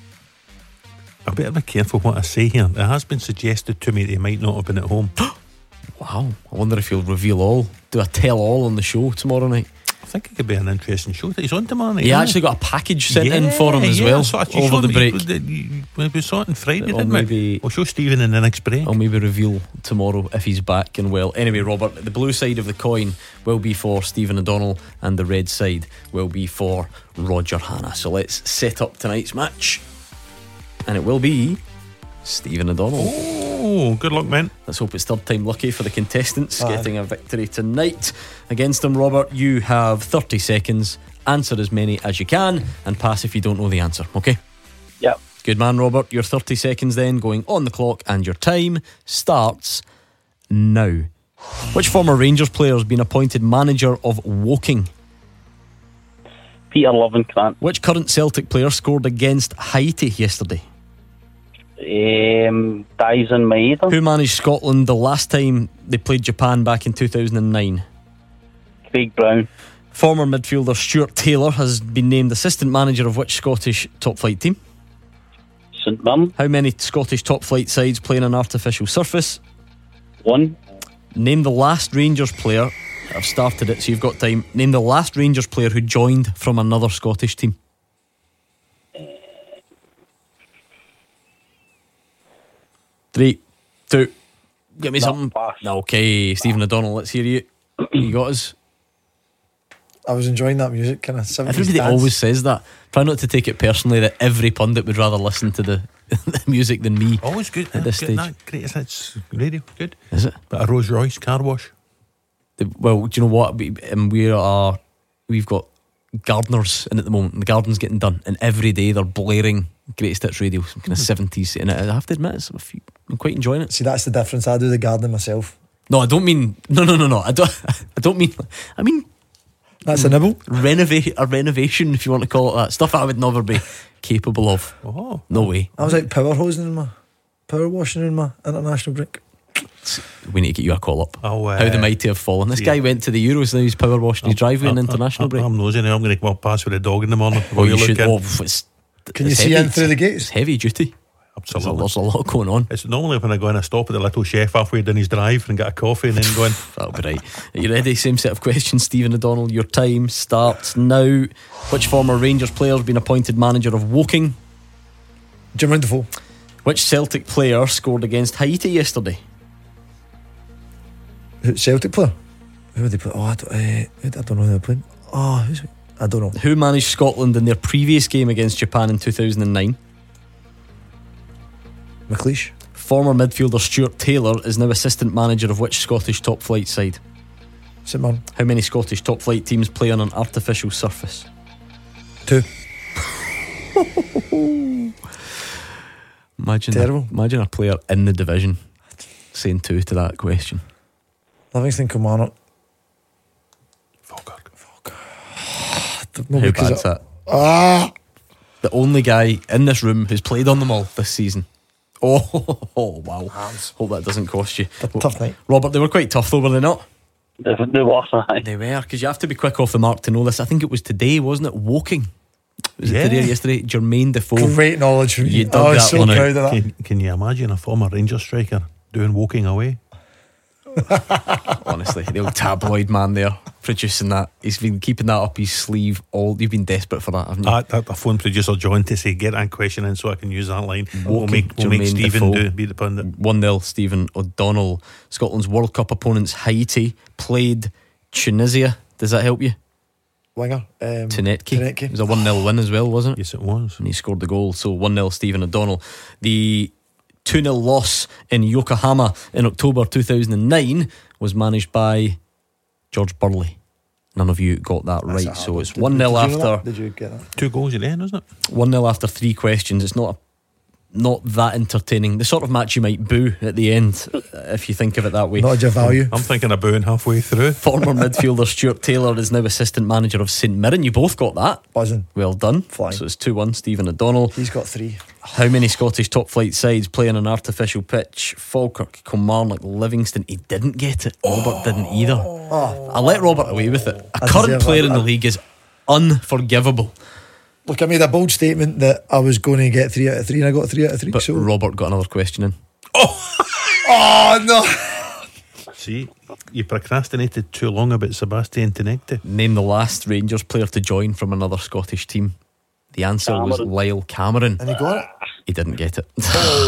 C: I better be careful what I say here. It has been suggested to me that he might not have been at home.
B: Wow, I wonder if he'll reveal all. Do a tell all on the show tomorrow night?
C: I think it could be an interesting show. He's on tomorrow night.
B: He actually got a package sent in for him as well over the break.
C: We saw it on Friday, didn't we? We'll show Stephen in the next break.
B: I'll maybe reveal tomorrow if he's back and well. Anyway, Robert, the blue side of the coin will be for Stephen O'Donnell, and the red side will be for Roger Hannah. So let's set up tonight's match, and it will be Stephen O'Donnell.
C: Oh, good luck, man.
B: Let's hope it's third time lucky for the contestants getting a victory tonight against them. Robert, you have 30 seconds. Answer as many as you can and pass if you don't know the answer, okay?
L: Yep.
B: Good man, Robert. Your 30 seconds then going on the clock, and your time starts now. Which former Rangers player has been appointed manager of Woking?
L: Peter Lovencrantz.
B: Which current Celtic player scored against Haiti yesterday?
L: Dives in Maida.
B: Who managed Scotland the last time they played Japan back in 2009?
L: Craig Brown.
B: Former midfielder Stuart Taylor has been named assistant manager of which Scottish top flight team?
L: St Mirren.
B: How many Scottish top flight sides play on an artificial surface?
L: 1.
B: Name the last Rangers player. I've started it, so you've got time. Name the last Rangers player who joined from another Scottish team. 3, 2. Give me something. Okay, Stephen O'Donnell, let's hear you. You got us.
D: I was enjoying that music, kind of 70s
B: Everybody
D: dance.
B: always says that. Try not to take it personally that every pundit would rather listen to the music than me.
C: Always good
B: at this stage.
C: Great, it's radio, good.
B: Is it?
C: But a Rolls Royce car wash.
B: Well, do you know what? We've got gardeners in at the moment, and the garden's getting done, and every day they're blaring Greatest Hits radio, some kind of 70s, and I have to admit, I'm quite enjoying it.
D: See, that's the difference. I do the gardening myself.
B: No, I don't mean. No. I don't mean. I mean.
D: That's a nibble.
B: A renovation, if you want to call it that. Stuff I would never be capable of.
C: Oh,
B: no way.
D: I was like power hosing in my power washing in my international break.
B: We need to get you a call up.
C: How
B: the mighty have fallen. This guy went to the Euros, now he's power washing his driveway in international break.
C: I'm nosy now. I'm going to walk past with a dog in the morning.
B: Oh, you should.
D: Can you see in through the gates?
B: It's heavy duty.
C: Absolutely.
B: There's a lot going on.
C: It's normally when I go in, I stop at the little chef halfway down his drive and get a coffee and then go in.
B: That'll be right. Are you ready? Same set of questions, Stephen O'Donnell. Your time starts now. Which former Rangers player has been appointed manager of Woking?
D: Jim Defoe.
B: Which Celtic player scored against Haiti yesterday?
D: Celtic player? Who would they play? I don't know who they're playing. I don't know.
B: Who managed Scotland in their previous game against Japan in 2009?
D: McLeish.
B: Former midfielder Stuart Taylor is now assistant manager of which Scottish top flight side?
D: St Mirren.
B: How many Scottish top flight teams play on an artificial surface?
D: 2.
B: Imagine a player in the division saying 2 to that question.
D: Livingston, Kilmarnock.
C: Falkirk.
B: How bad's that? The only guy in this room who's played on them all this season. Oh wow. Hope that doesn't cost you.
D: Tough night.
B: Robert, they were quite tough though, were they not?
L: They were.
B: They were, because you have to be quick off the mark to know this. I think it was today, wasn't it? Woking. Was it today or yesterday? Jermaine Defoe.
D: Great knowledge from you.
B: I was
D: so proud of that.
C: Can you imagine a former Rangers striker doing Woking away?
B: Honestly, the old tabloid man there producing that. He's been keeping that up his sleeve you've been desperate for that, haven't you?
C: I phoned producer John to say get that question in so I can use that line. We'll make Stephen be the pundit.
B: 1-0 Stephen O'Donnell. Scotland's World Cup opponents Haiti played Tunisia. Does that help you?
D: Winger
B: Tunetke. It was a 1-0 win as well, wasn't it?
C: Yes, it was.
B: And he scored the goal. So 1-0 Stephen O'Donnell. The 2-0 loss in Yokohama in October 2009 was managed by George Burley. None of you got that right, so it's 1-0 after.
D: Did you get that?
C: 2 goals at the end, isn't it?
B: 1-0 after 3 questions. It's not that entertaining. The sort of match you might boo at the end, if you think of it that way.
D: Not your value.
C: I'm thinking of booing halfway through.
B: Former midfielder Stuart Taylor is now assistant manager of St Mirren. You both got that.
D: Buzzing.
B: Well done.
D: Flying.
B: So it's 2-1 Stephen O'Donnell.
D: He's got 3.
B: How many Scottish top flight sides play on an artificial pitch? Falkirk, Kilmarnock, Livingston. He didn't get it. Robert didn't either. I let Robert away with it. A current player in the league is unforgivable.
D: Look, I made a bold statement that I was going to get 3 out of 3 and I got 3 out of 3.
B: But
D: so
B: Robert got another question in.
D: Oh no.
C: See, you procrastinated too long about Sebastian Tunekte.
B: Name the last Rangers player to join from another Scottish team. The answer was Lyle Cameron.
D: And he got it?
B: He didn't get it.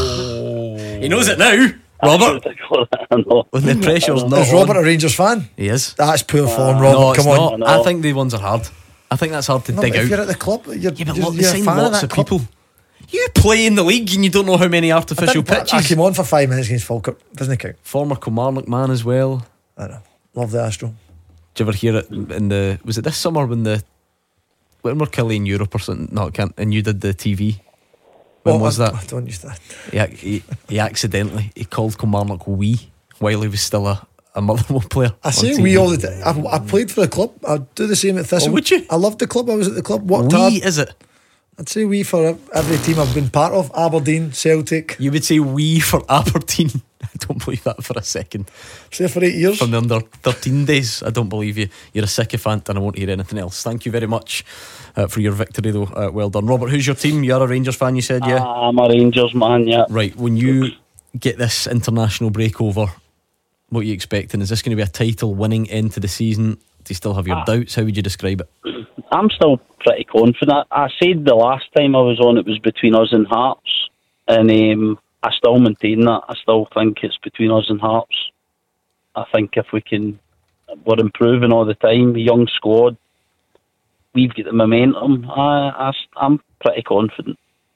B: He knows it now, Robert. When the pressure's not
D: Is Robert a Rangers fan?
B: He is.
D: That's poor form, Robert.
B: No, it's
D: Come on.
B: not. I think the ones are hard. I think that's hard to dig
D: if
B: out.
D: you're at the club, you're
B: they sign
D: a fan
B: lots
D: of
B: of
D: that
B: people. You play in the league and you don't know how many artificial pitches.
D: I came on for 5 minutes against Falkirk. Doesn't it count?
B: Former Kilmarnock man as well.
D: I know. Love the Astro.
B: Did you ever hear it in was it this summer when we're Killing Europe or something? No, it can't. And you did the TV. When was that?
D: I don't use that.
B: He accidentally called Kilmarnock wee while he was still a Motherwell player.
D: I say wee all the time. I played for the club. I'd do the same at Thistle.
B: Oh, would you?
D: I loved the club. I was at the club. Worked
B: wee
D: hard.
B: Is it?
D: I'd say we for every team I've been part of. Aberdeen, Celtic.
B: You would say we for Aberdeen? I don't believe that for a second.
D: Say for 8 years.
B: From the under 13 days, I don't believe you. You're a sycophant and I won't hear anything else. Thank you very much for your victory though. Well done. Robert, who's your team? You're a Rangers fan, you said, yeah?
L: I'm a Rangers man, yeah.
B: Right, when you get this international break over, what are you expecting? Is this going to be a title winning end to the season? Do you still have your doubts? How would you describe it?
L: I'm still pretty confident. I said the last time I was on it was between us and Hearts, and I still maintain that. I still think it's between us and Hearts. I think if we can, we're improving all the time. The young squad, we've got the momentum. I'm pretty confident.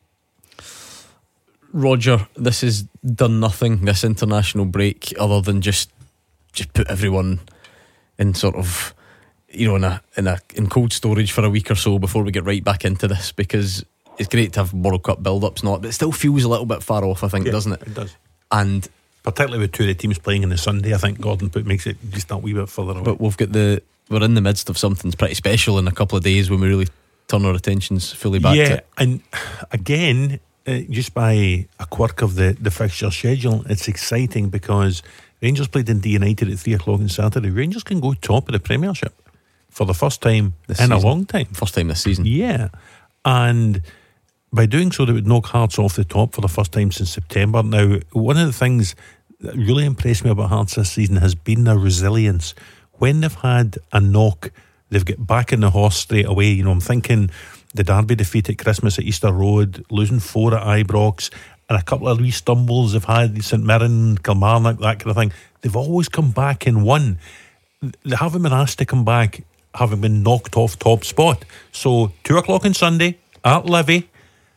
B: Roger, this has done nothing, this international break, other than just put everyone in sort of, you know, in cold storage for a week or so before we get right back into this, because it's great to have World Cup build-ups, but it still feels a little bit far off, I think, doesn't it?
C: It does.
B: And
C: particularly with two of the teams playing on the Sunday, I think Gordon makes it just that wee bit further away.
B: But we're in the midst of something pretty special in a couple of days when we really turn our attentions fully back to it.
C: And again, just by a quirk of the fixture schedule, it's exciting because Rangers played Dundee United at 3 o'clock on Saturday. Rangers can go top of the Premiership for the first time in a long time.
B: First time this season.
C: Yeah. And by doing so, they would knock Hearts off the top for the first time since September. Now, one of the things that really impressed me about Hearts this season has been their resilience. When they've had a knock, they've got back in the horse straight away. You know, I'm thinking the Derby defeat at Christmas at Easter Road, losing 4 at Ibrox, and a couple of wee stumbles they've had, St Mirren, Kilmarnock, that kind of thing. They've always come back and won. They haven't been asked to come back having been knocked off top spot. So 2 o'clock on Sunday at Livy,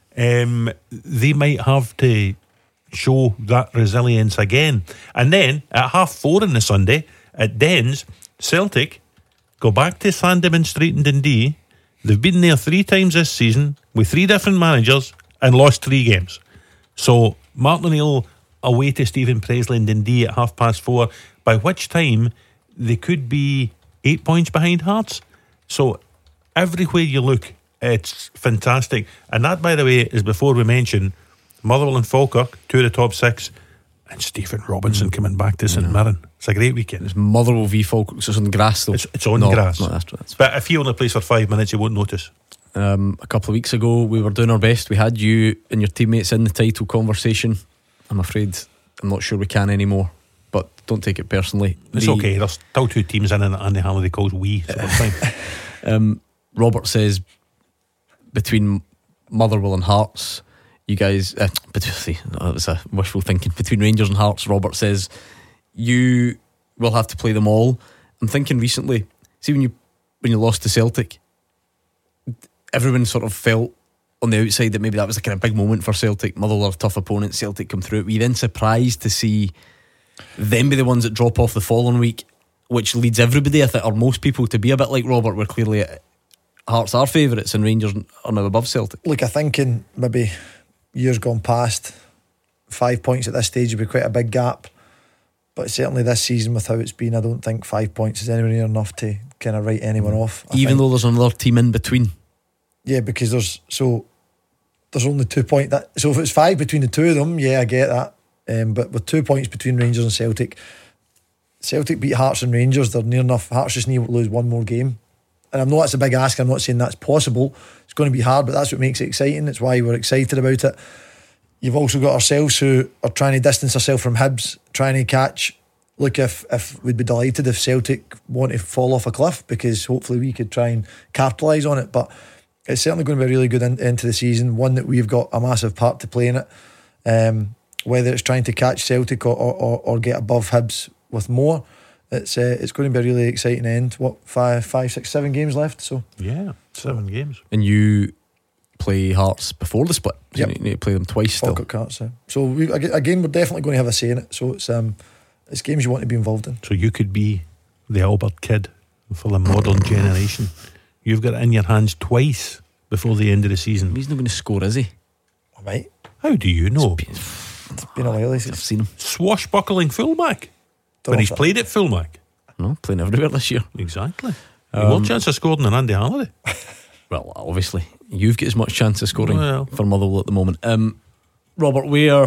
C: they might have to show that resilience again. And then at 4:30 on the Sunday at Dens, Celtic go back to Sandeman Street in Dundee. They've been there 3 times this season with 3 different managers and lost 3 games. So Martin O'Neill away to Stephen Presley in Dundee at 4:30, by which time they could be 8 points behind Hearts. So everywhere you look, it's fantastic. And that, by the way, is before we mention Motherwell and Falkirk, 2 of the top 6, and Stephen Robinson coming back to St Mirren. It's a great weekend.
B: It's Motherwell v Falkirk. So it's on grass though.
C: It's on grass.
B: No, that's
C: but if he only plays for 5 minutes, you won't notice.
B: A couple of weeks ago, we were doing our best. We had you and your teammates in the title conversation. I'm afraid I'm not sure we can anymore, but don't take it personally.
C: It's okay. There's still 2 teams in, and Andy Halliday calls we, so it's fine.
B: Robert says between Motherwell and Hearts, you guys, that was a wishful thinking. Between Rangers and Hearts, Robert says you will have to play them all. I'm thinking recently, see when you lost to Celtic, everyone sort of felt on the outside that maybe that was a kind of big moment for Celtic. Motherwell are a tough opponent, Celtic come through it. Were you then surprised to see them be the ones that drop off the following week, which leads everybody, I think, or most people, to be a bit like Robert, where clearly Hearts are favourites and Rangers are now above Celtic?
D: Look, I think in maybe years gone past, 5 points at this stage would be quite a big gap, but certainly this season with how it's been, I don't think 5 points is anywhere near enough to kind of write anyone off.
B: Even though there's another team in between.
D: Yeah, because there's only 2 points. So if it's 5 between the 2 of them, yeah, I get that. But with 2 points between Rangers and Celtic beat Hearts and Rangers. They're near enough. Hearts just need to lose one more game. And I know that's a big ask. I'm not saying that's possible. It's going to be hard, but that's what makes it exciting. It's why we're excited about it. You've also got ourselves who are trying to distance ourselves from Hibs, trying to catch. Look, if we'd be delighted if Celtic want to fall off a cliff, because hopefully we could try and capitalise on it. But it's certainly going to be a really good end to the season, one that we've got a massive part to play in it. Whether it's trying to catch Celtic or get above Hibs with more, it's going to be a really exciting end. What, 5, 6, 7 games left? So
C: yeah, 7 games.
B: And you play Hearts before the split.
D: Yep.
B: You need to play them twice still.
D: Hearts, yeah. So again, we're definitely going to have a say in it. So it's games you want to be involved in.
C: So you could be the Albert kid for the modern generation. You've got it in your hands twice before the end of the season.
B: He's not going to score, is he?
D: I might.
C: How do you know?
D: It's been a while. I've
B: seen him.
C: Swashbuckling fullback. When he's played at fullback.
B: No, playing everywhere this year.
C: Exactly. More chance of scoring than Andy Halliday.
B: Well, obviously, you've got as much chance of scoring
C: Well.
B: for Motherwell at the moment. Robert,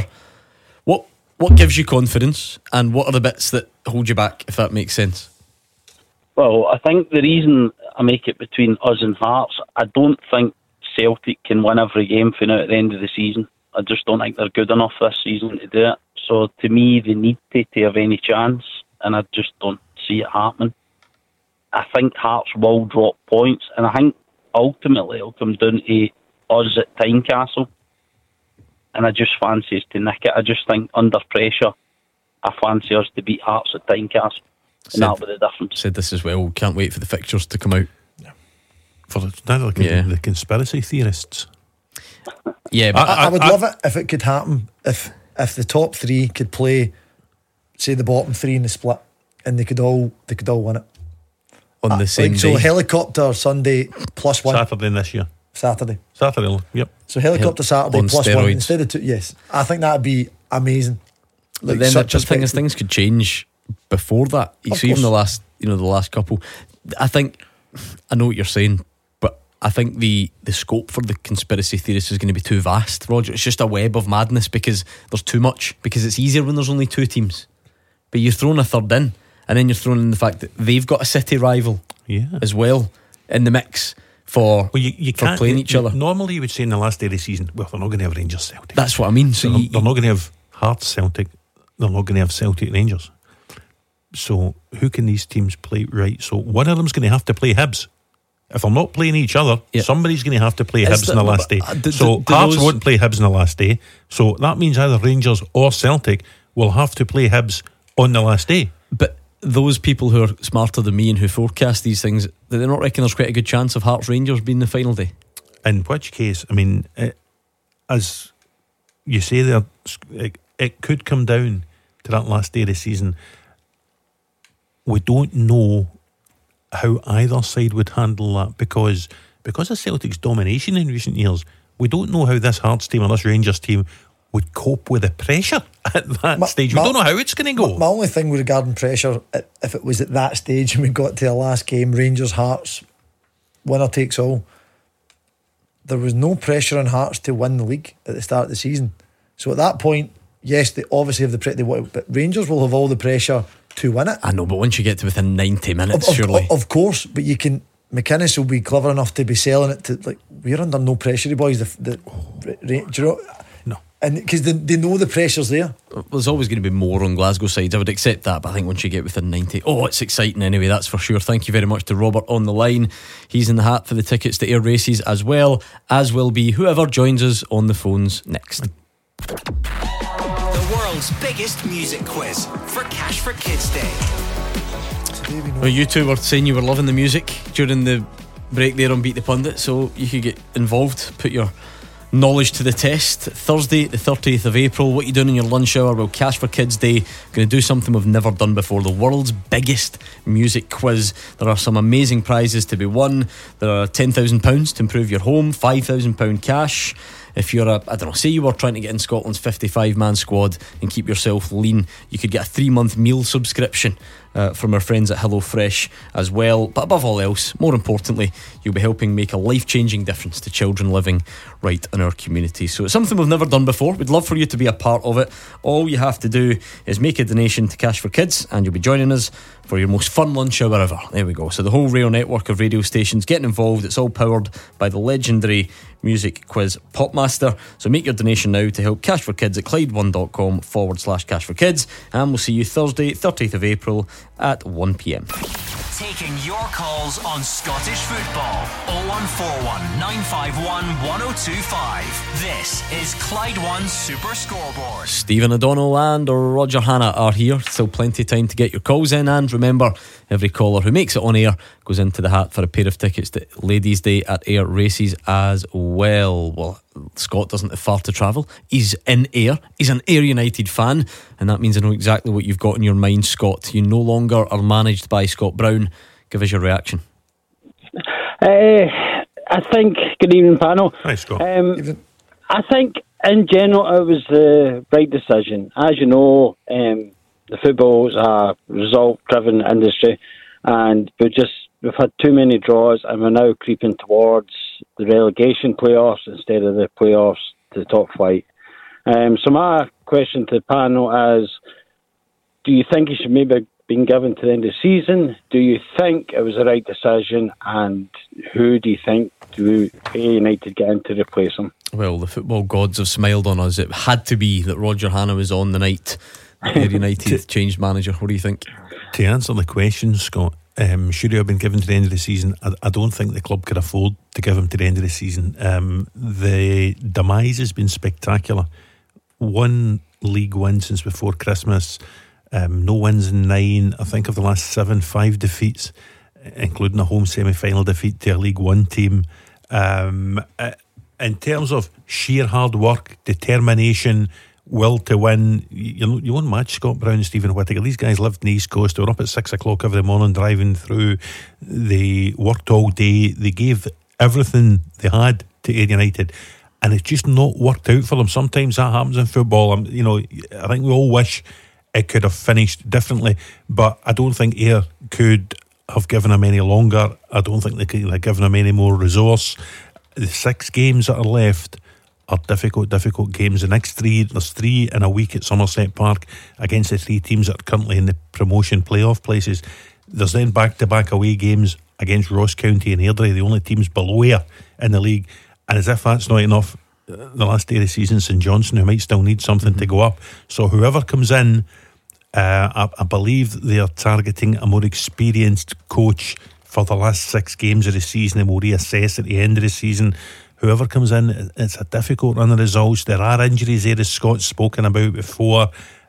B: what gives you confidence, and what are the bits that hold you back, if that makes sense?
L: Well, I think the reason I make it between us and Hearts, I don't think Celtic can win every game for now at the end of the season. I just don't think they're good enough this season to do it. So to me, they need to have any chance, and I just don't see it happening. I think Hearts will drop points, and I think ultimately it'll come down to us at Tynecastle. And I just fancy us to nick it. I just think under pressure, I fancy us to beat Hearts at Tynecastle. And that'll be the difference.
B: Said this as well. Can't wait for the fixtures to come out.
C: For the conspiracy theorists.
B: Yeah,
D: but I would love it if it could happen. If the top three could play, say, the bottom three in the split, and they could all win it
B: on the same day.
D: So helicopter Sunday +1
C: Saturday this year.
D: Saturday,
C: yep.
D: So helicopter Saturday
B: on
D: +1
B: steroids.
D: instead of 2. Yes, I think that'd be amazing.
B: But then the thing is, things could change before that. So even the last couple, I know what you're saying, but I think the scope for the conspiracy theorists is going to be too vast, Roger. It's just a web of madness because there's too much. Because it's easier when there's only two teams, but you're throwing a third in, and then you're throwing in the fact that they've got a city rival, as well in the mix for
C: you
B: for playing each other.
C: Normally, you would say in the last day of the season, well, they're not going to have Rangers Celtic.
B: That's what I mean. So
C: they're not going to have Hearts Celtic. They're not going to have Celtic Rangers. So who can these teams play? Right, so one of them's going to have to play Hibs. If they're not playing each other, somebody's going to have to play Hibs in the last day. So Hearts won't play Hibs in the last day. So that means either Rangers or Celtic will have to play Hibs on the last day.
B: But those people who are smarter than me and who forecast these things, do they not reckon there's quite a good chance of Hearts Rangers being the final day?
C: In which case, I mean, as you say there, it could come down to that last day of the season. We don't know how either side would handle that because of Celtic's domination in recent years. We don't know how this Hearts team or this Rangers team would cope with the pressure at that stage. We don't know how it's going to go.
D: My only thing regarding pressure, if it was at that stage and we got to the last game, Rangers Hearts, winner takes all, there was no pressure on Hearts to win the league at the start of the season. So at that point, yes, they obviously have the pressure, but Rangers will have all the pressure to win it.
B: I know, but once you get to within 90 minutes, surely.
D: Of course, but you can. McInnes will be clever enough to be selling it to, like, we're under no pressure, boys. Do you know?
C: No.
D: And because they know the pressure's there.
B: There's always going to be more on Glasgow sides. I would accept that, but I think once you get within 90, it's exciting anyway, that's for sure. Thank you very much to Robert on the line. He's in the hat for the tickets to Ayr Races as well, as will be whoever joins us on the phones next.
A: The world's biggest music quiz for Cash for Kids Day.
B: Well, you two were saying you were loving the music during the break there on Beat the Pundit, so you could get involved, put your knowledge to the test. Thursday the 30th of April, what are you doing in your lunch hour? Well, Cash for Kids Day, going to do something we've never done before, the world's biggest music quiz. There are some amazing prizes to be won. There are £10,000 to improve your home, £5,000 cash. If you're say you were trying to get in Scotland's 55-man squad and keep yourself lean, you could get a 3-month meal subscription from our friends at HelloFresh as well. But above all else, more importantly, you'll be helping make a life-changing difference to children living right in our community. So it's something we've never done before. We'd love for you to be a part of it. All you have to do is make a donation to Cash for Kids and you'll be joining us for your most fun lunch hour ever. There we go. So the whole Rail network of radio stations getting involved. It's all powered by the legendary music quiz Popmaster. So make your donation now to help Cash for Kids at Clyde1.com/Cash for Kids, and we'll see you Thursday 30th of April at 1pm.
A: Taking your calls on Scottish football. 0141 951 1025. This is Clyde One Super Scoreboard.
B: Stephen O'Donnell and Roger Hanna are here. Still plenty of time to get your calls in, and remember, every caller who makes it on air goes into the hat for a pair of tickets to Ladies' Day at Ayr Races as well. Well, Scott doesn't have far to travel. He's in Ayr. He's an Ayr United fan, and that means I know exactly what you've got in your mind, Scott. You no longer are managed by Scott Brown. Give us your reaction.
M: I think, good evening, panel.
C: Hi, Scott.
M: I think in general it was the right decision. As you know, the football is a result-driven industry, and we've had too many draws, and we're now creeping towards the relegation playoffs instead of the playoffs to the top flight. So my question to the panel is, do you think he should maybe have been given to the end of the season? Do you think it was the right decision? And who do you think do United get in to replace him?
B: Well, the football gods have smiled on us. It had to be that Roger Hannah was on the night that United changed manager. What do you think?
C: To answer the question, Scott, should he have been given to the end of the season? I don't think the club could afford to give him to the end of the season. The demise has been spectacular. 1 league win since before Christmas, no wins in 9. I think of the last 7, 5 defeats, including a home semi-final defeat to a League One team. In terms of sheer hard work, determination, will to win, you won't match Scott Brown and Stephen Whittaker. These guys lived in the East Coast. They were up at 6 o'clock every morning driving through. They worked all day. They gave everything they had to Ayr United, and it's just not worked out for them. Sometimes that happens in football. I think we all wish it could have finished differently, but I don't think Ayr could have given him any longer. I don't think they could have given him any more resource. The 6 games that are left are difficult games. The next 3, there's 3 in a week at Somerset Park against the 3 teams that are currently in the promotion playoff places. There's then back-to-back away games against Ross County and Airdrie, the only teams below Ayr in the league. And as if that's not enough, the last day of the season, St Johnstone, who might still need something to go up. So whoever comes in, I believe they are targeting a more experienced coach for the last 6 games of the season, and will reassess at the end of the season. Whoever comes in, it's a difficult run of results. There are injuries there, as Scott's spoken about before.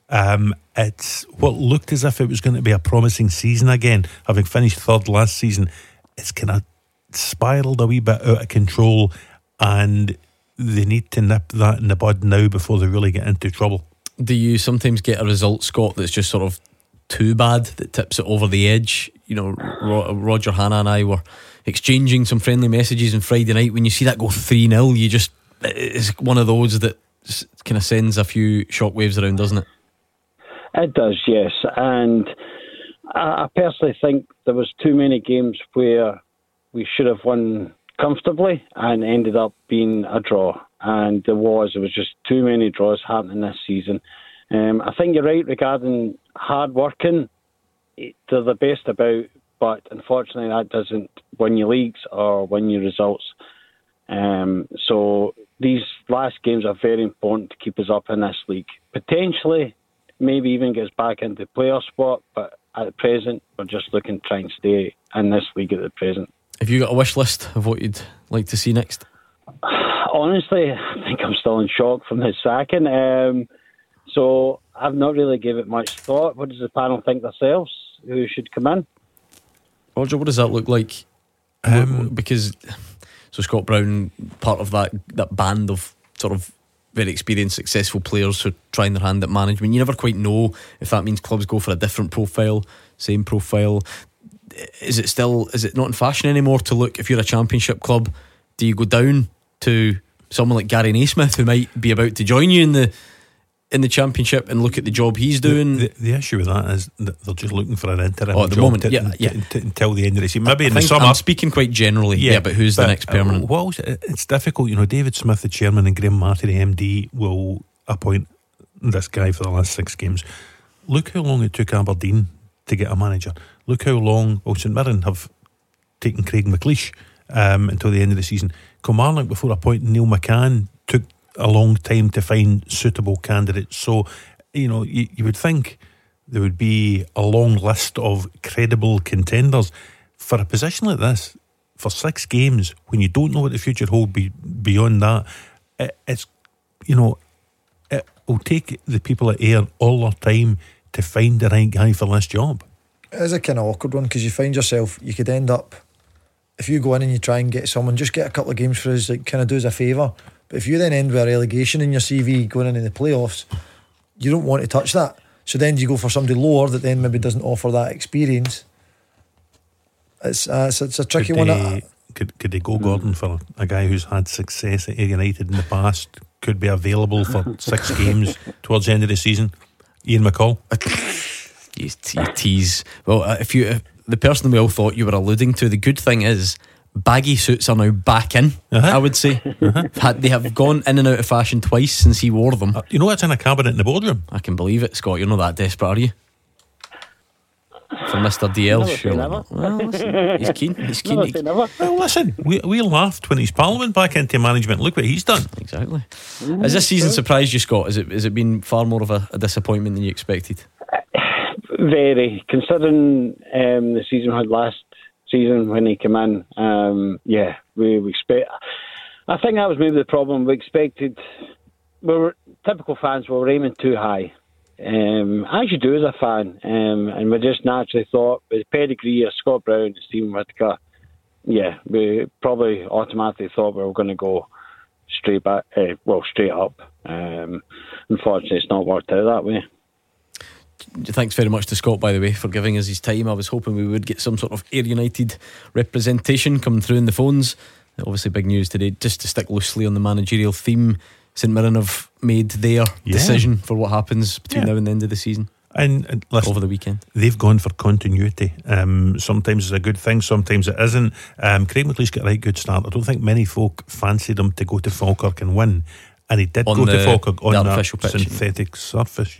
C: It's what looked as if it was going to be a promising season again, having finished 3rd last season. It's kind of spiralled a wee bit out of control, and they need to nip that in the bud now before they really get into trouble.
B: Do you sometimes get a result, Scott, that's just sort of too bad, that tips it over the edge? You know, Roger Hannah and I were exchanging some friendly messages on Friday night. When you see that go 3-0, it's one of those that kind of sends a few shockwaves around, doesn't it?
M: It does, yes. And I personally think there was too many games where we should have won comfortably and ended up being a draw. And there was just too many draws happening this season. I think you're right regarding hard working. They're the best about, but unfortunately that doesn't win you leagues or win you results. So these last games are very important to keep us up in this league. Potentially, maybe even get us back into playoff spot, but at the present, we're just looking to try and stay in this league at the present.
B: Have you got a wish list of what you'd like to see next?
M: Honestly, I think I'm still in shock from his sacking. So I've not really given it much thought. What does the panel think themselves? Who should come in?
B: Roger, what does that look like? Because Scott Brown, part of that band of sort of very experienced, successful players who are trying their hand at management. You never quite know if that means clubs go for a different profile, same profile. Is it not in fashion anymore to look, if you're a championship club, do you go down to someone like Gary Naismith, who might be about to join you in the championship, and look at the job he's doing?
C: The issue with that is that they're just looking for an interim
B: at the
C: job
B: moment,
C: until the end of the season. Maybe in the summer.
B: I'm speaking quite generally, but who's the next permanent?
C: Well, it's difficult. David Smith, the chairman, and Graham Marty, the MD, will appoint this guy for the last 6 games. Look how long it took Aberdeen to get a manager. Look how long St Mirren have taken Craig McLeish until the end of the season. Kilmarnock, before appointing Neil McCann, took a long time to find suitable candidates. So you would think there would be a long list of credible contenders for a position like this. For 6 games, when you don't know what the future holds beyond that, it will take the people at Ayr all their time to find the right guy for this job.
D: It is a kind of awkward one, because you find yourself, you could end up, if you go in and you try and get someone, just get a couple of games for us, like kind of do us a favour. But if you then end with a relegation in your CV going into the playoffs, you don't want to touch that. So then you go for somebody lower that then maybe doesn't offer that experience. It's a tricky one.
C: Could they go Gordon for a guy who's had success at Ayr United in the past, could be available for 6 games towards the end of the season? Ian McCall.
B: You tease. Well, the person we all thought you were alluding to, the good thing is baggy suits are now back in. I would say they have gone in and out of fashion twice since he wore them.
C: You know what's in a cabinet in the boardroom?
B: I can believe it, Scott. You're not that desperate, are you? For Mr. DL, sure. Well, listen, he's keen. He's keen.
C: Well, listen, we laughed when he's Parliament went back into management. Look what he's done.
B: Exactly. Has this season surprised you, Scott? Has it been far more of a disappointment than you expected?
M: Very, considering the season we had last season when he came in. We expect. I think that was maybe the problem. We expected. We were typical fans. We were aiming too high. As you do as a fan, and we just naturally thought with the pedigree of Scott Brown and Stephen Whittaker, we probably automatically thought we were going to go straight up. Unfortunately, it's not worked out that way.
B: Thanks very much to Scott, by the way, for giving us his time. I was hoping we would get some sort of Ayr United representation coming through in the phones. Obviously big news today. Just to stick loosely on the managerial theme, St Mirren have made their decision for what happens between now and the end of the season.
C: And listen,
B: over the weekend
C: they've gone for continuity. Sometimes it's a good thing, sometimes it isn't. Craig McLeish's got a right good start. I don't think many folk fancied him to go to Falkirk and win, and he did go to Falkirk on that synthetic surface.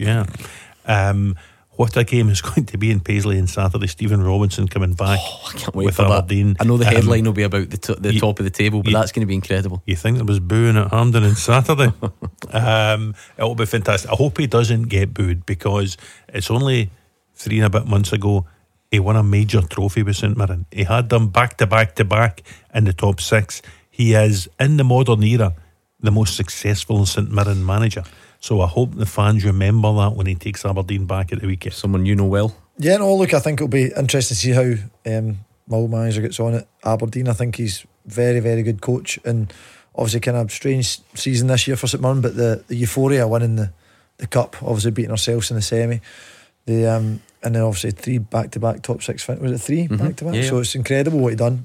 C: What a game is going to be in Paisley on Saturday. Stephen Robinson coming back.
B: I can't wait
C: with
B: for
C: Aberdeen.
B: That. I know the headline will be about the top of the table, but that's going to be incredible.
C: You think there was booing at Hampden on Saturday? It'll be fantastic. I hope he doesn't get booed, because it's only 3 and a bit months ago he won a major trophy with St Mirren. He had them back to back to back in the top 6. He is, in the modern era, the most successful St Mirren manager. So I hope the fans remember that when he takes Aberdeen back at the weekend.
B: Someone you know well.
D: Yeah, no, look, I think it'll be interesting to see how my old manager gets on at Aberdeen. I think he's very, very good coach, and obviously kind of strange season this year for St Mirren, but the euphoria winning the cup, obviously beating ourselves in the semi, and then obviously 3 back-to-back top 6 was it 3 back-to-back? Yeah. So it's incredible what he done.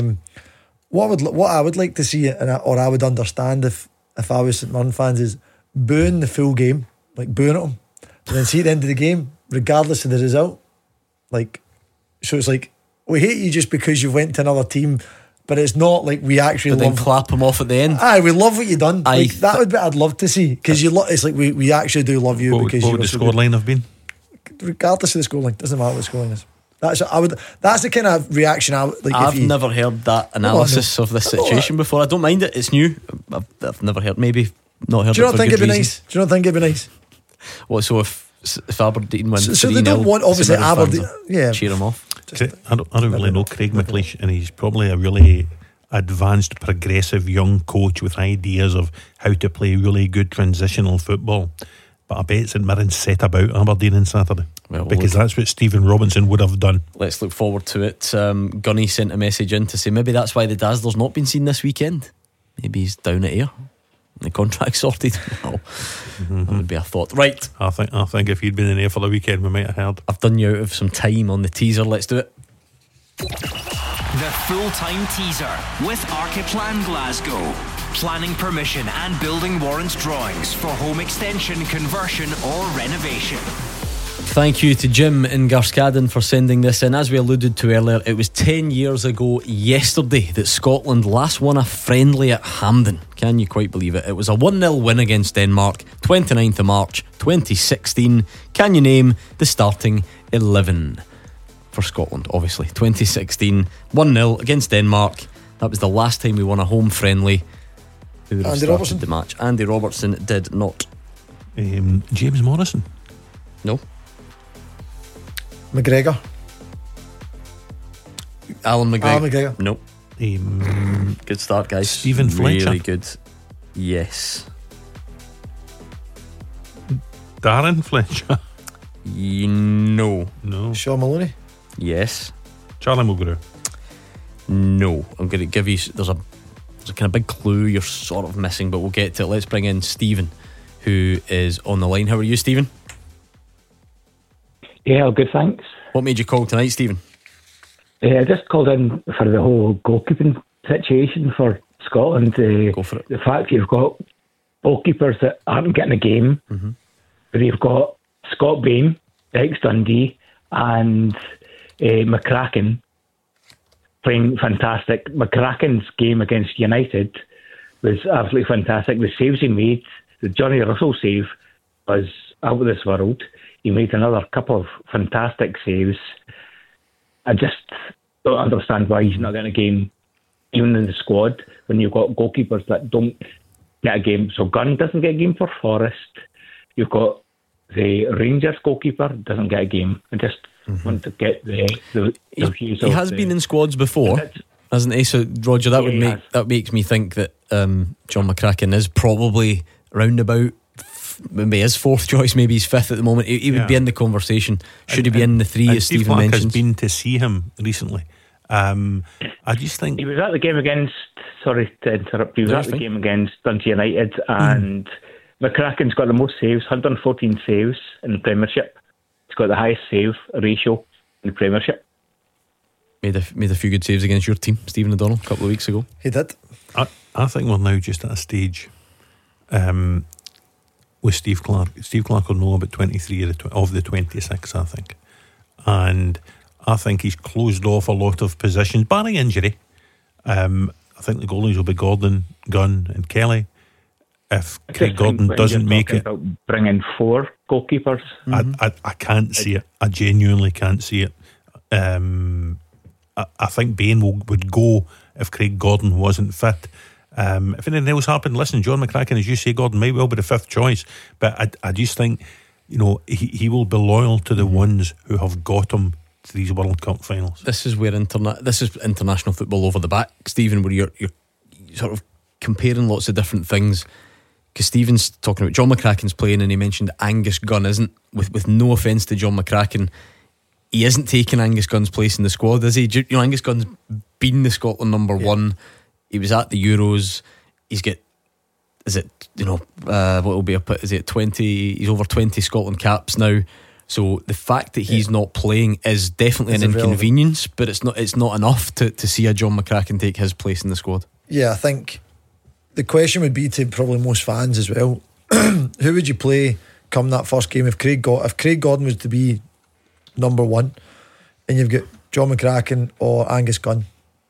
D: What I would like to see, or I would understand if I was St Mirren fans, is booing the full game, like booing at him, and then see at the end of the game, regardless of the result, so it's like, we hate you just because you went to another team, but it's not like we actually
B: then clap him off at the end.
D: We love what you done. That would be, I'd love to see, because it's like we actually do love you. What
C: would the scoreline have been?
D: Regardless of the scoreline, doesn't matter what the scoreline is. That's the kind of reaction I would like.
B: I've never heard that analysis of this situation before. I don't mind it. It's new. I've never heard. Maybe not heard.
D: Do you not think it'd be
B: nice?
D: Do you not think it'd be nice?
B: What? So if Aberdeen wins,
D: so they don't want obviously Aberdeen.
B: Cheer them off.
C: I don't really know Craig McLeish, and he's probably a really advanced, progressive young coach with ideas of how to play really good transitional football. But I bet St Mirren set about Aberdeen on Saturday, because that's what Stephen Robinson would have done.
B: Let's look forward to it. Gunny sent a message in to say maybe that's why the Dazzler's not been seen this weekend. Maybe he's down at Ayr. The contract sorted. That would be a thought. Right.
C: I think if he'd been in Ayr for the weekend, we might have heard.
B: I've done you out of some time on the teaser. Let's do it.
A: The full-time teaser with Archiplan Glasgow. Planning permission and building warrant drawings for home extension, conversion or renovation.
B: Thank you to Jim in Garscadden for sending this in. As we alluded to earlier, it was 10 years ago yesterday that Scotland last won a friendly at Hampden. Can you quite believe it? It was a 1-0 win against Denmark, 29th of March 2016. Can you name the starting 11 for Scotland? Obviously 2016, 1-0 against Denmark. That was the last time we won a home friendly. Who would have started the match? Andy Robertson did not.
C: James Morrison?
B: No.
D: McGregor?
B: Alan McGregor?
D: McGregor?
B: Nope. Good start, guys.
C: Stephen Fletcher?
B: Really good. Yes.
C: Darren Fletcher?
B: No.
D: Sean Maloney?
B: Yes.
C: Charlie Mulgrew?
B: No. I'm going to give you... There's a kind of big clue you're sort of missing, but we'll get to it. Let's bring in Stephen, who is on the line. How are you, Stephen?
N: Yeah, good, thanks.
B: What made you call tonight, Stephen?
N: I just called in for the whole goalkeeping situation for Scotland.
B: Go for it.
N: The fact you've got goalkeepers that aren't getting a game, but you've got Scott Bain, ex-Dundee, and McCracken, playing fantastic. McCracken's game against United was absolutely fantastic. The saves he made, the Johnny Russell save was out of this world. He made another couple of fantastic saves. I just don't understand why he's not getting a game, even in the squad, when you've got goalkeepers that don't get a game. So Gunn doesn't get a game for Forest. You've got the Rangers goalkeeper doesn't get a game. I just want to get the views.
B: He has been in squads before, hasn't he? So Roger, that makes me think that John McCracken is probably round about maybe his fourth choice, maybe he's fifth at the moment. He would be in the conversation. Should he be in the three, as
C: Steve
B: Stephen
C: Clark
B: mentioned?
C: has been to see him recently. I just think
N: he was at the game against. Sorry to interrupt. He was at the game against Dundee United, and McCracken's got the most saves, 114 saves in the Premiership. He's got the highest save ratio in the Premiership.
B: Made a few good saves against your team, Stephen O'Donnell, a couple of weeks ago.
D: He did.
C: I think we're now just at a stage with Steve Clark. Steve Clark will know about 23 of the 26, I think. And I think he's closed off a lot of positions, barring injury. I think the goalies will be Gordon, Gunn and Kelly. If Craig Gordon doesn't make it,
N: bring in 4 goalkeepers.
C: I can't see it. I genuinely can't see it. I think Bain would go if Craig Gordon wasn't fit. If anything else happened, listen, John McCracken, as you say, Gordon might well be the 5th choice, but I just think, you know, he will be loyal to the ones who have got him to these World Cup finals.
B: This is where this is international football over the back, Stephen, where you're sort of comparing lots of different things. Because Stephen's talking about John McCracken's playing, and he mentioned Angus Gunn isn't. With no offence to John McCracken, he isn't taking Angus Gunn's place in the squad, is he? You know, Angus Gunn's been the Scotland number one. He was at the Euros. He's got, is it, you know, what will be up at, is it 20? He's over 20 Scotland caps now. So the fact that he's not playing is definitely an inconvenience, but it's not enough to see a John McCracken take his place in the squad.
D: Yeah, I think the question would be to probably most fans as well, who would you play come that first game if Craig Gordon was to be number one and you've got John McCracken or Angus Gunn?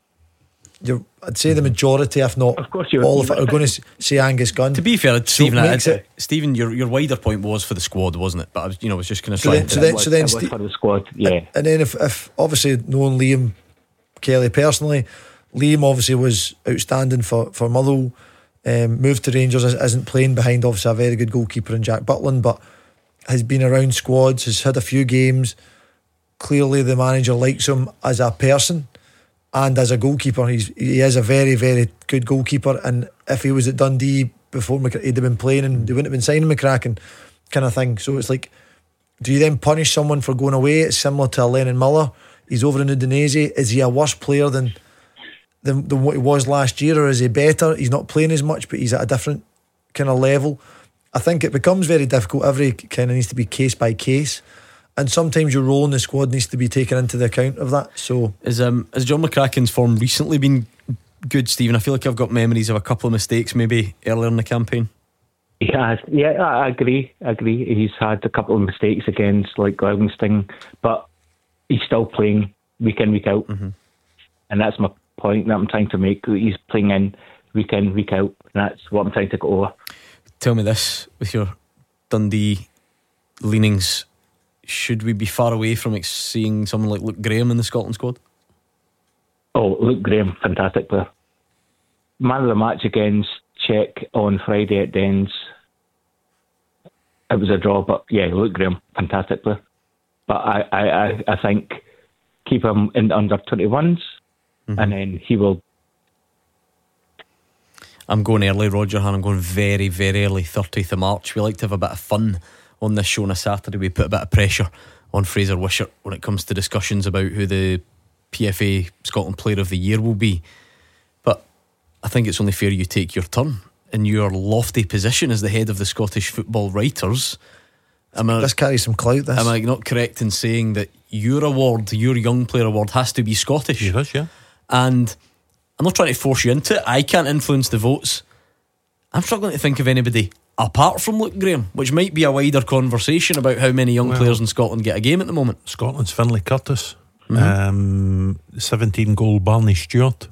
D: I'd say the majority, if not
N: of course
D: all of it, are going to say Angus Gunn.
B: To be fair, Stephen, your wider point was for the squad, wasn't it? But I was just going to say
N: so then for the squad, yeah.
D: And then if obviously knowing Liam Kelly personally, Liam obviously was outstanding for Motherwell. Moved to Rangers, isn't playing behind obviously a very good goalkeeper in Jack Butland, but has been around squads, has had a few games. Clearly the manager likes him as a person and as a goalkeeper. He is a very, very good goalkeeper, and if he was at Dundee before, he'd have been playing and they wouldn't have been signing McCracken, kind of thing. So it's like, do you then punish someone for going away? It's similar to Lennon Miller. He's over in Udinese. Is he a worse player than what he was last year, or is he better? He's not playing as much, but he's at a different kind of level. I think it becomes very difficult. Every kind of needs to be case by case, and sometimes your role in the squad needs to be taken into the account of that. So
B: has John McCracken's form recently been good, Stephen? I feel like I've got memories of a couple of mistakes maybe earlier in the campaign.
N: He has, yeah, I agree. He's had a couple of mistakes against like Livingston, but he's still playing week in, week out, and that's my point that I'm trying to make. He's playing in, week out, and that's what I'm trying to go over.
B: Tell me this, with your Dundee leanings, should we be far away from seeing someone like Luke Graham in the Scotland squad?
N: Oh, Luke Graham, fantastic player. Man of the match against Czech on Friday at Dens. It was a draw, but yeah, Luke Graham, fantastic player. But I think keep him in the under 21s, and then he will.
B: I'm going early, Roger, and I'm going very, very early, 30th of March. We like to have a bit of fun on this show on a Saturday. We put a bit of pressure on Fraser Wishart when it comes to discussions about who the PFA Scotland Player of the Year will be. But I think it's only fair you take your turn in your lofty position as the head of the Scottish Football Writers.
D: This carries some clout, this.
B: Am I not correct in saying that your award, your Young Player Award, has to be Scottish?
C: Yes, yeah.
B: And I'm not trying to force you into it. I can't influence the votes. I'm struggling to think of anybody apart from Luke Graham, which might be a wider conversation about how many young players in Scotland get a game at the moment.
C: Scotland's Finlay Curtis. Mm-hmm. 17-goal Barney Stewart.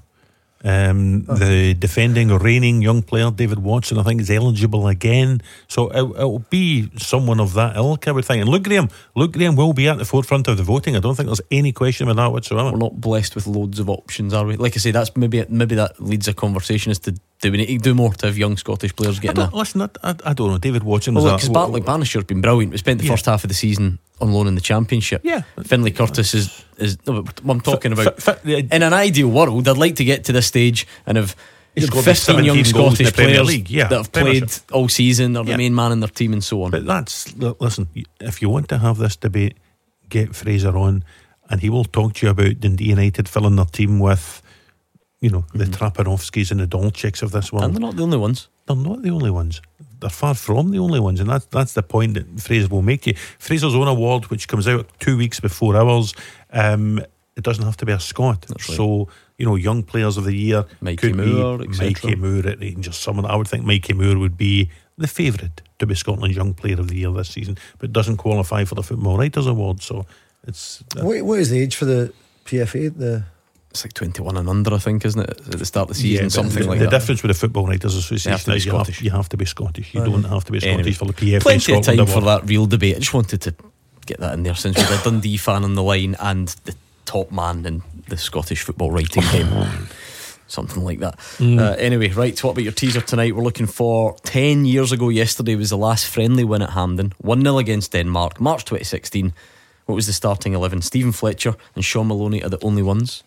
C: The defending or reigning young player David Watson, I think, is eligible again, so it'll be someone of that ilk, I would think. And Luke Graham will be at the forefront of the voting. I don't think there's any question about that whatsoever.
B: We're not blessed with loads of options, are we? Like I say, that's maybe that leads a conversation as to, do we need to do more to have young Scottish players getting that?
C: Listen, I don't know. David Watson
B: well,
C: was
B: because Banisher's been brilliant. We spent the first half of the season on loan in the Championship.
C: Yeah.
B: Finlay Curtis is no, but I'm talking about in an ideal world, I'd like to get to this stage and have 15 young Scottish players that have played all season, or the main man in their team and so on.
C: But listen, if you want to have this debate, get Fraser on and he will talk to you about Dundee United filling their team with, the Trapanovskis and the Dolczyks of this world.
B: And they're not the only ones.
C: They're not the only ones. They're far from the only ones, and that's the point that Fraser will make to you. Fraser's own award, which comes out 2 weeks before ours, it doesn't have to be a Scot. Right. So, young players of the year
B: Mikey Moore,
C: Mikey Moore at Rangers. Someone I would think Mikey Moore would be the favourite to be Scotland's Young Player of the Year this season, but doesn't qualify for the Football Writers Award. So it's
D: what is the age for the PFA?
B: It's like 21 and under, I think, isn't it? At the start of the season, something like
C: that.
B: The
C: difference with the Football Writers Association is you have to be Scottish. You don't have to be Scottish for the PFA.
B: Plenty of time for that real debate. I just wanted to get that in there since we've a Dundee fan on the line and the top man in the Scottish football writing game. Something like that. Anyway, right, so what about your teaser tonight? We're looking for 10 years ago yesterday was the last friendly win at Hampden, 1-0 against Denmark, March 2016. What was the starting 11? Stephen Fletcher and Sean Maloney are the only ones.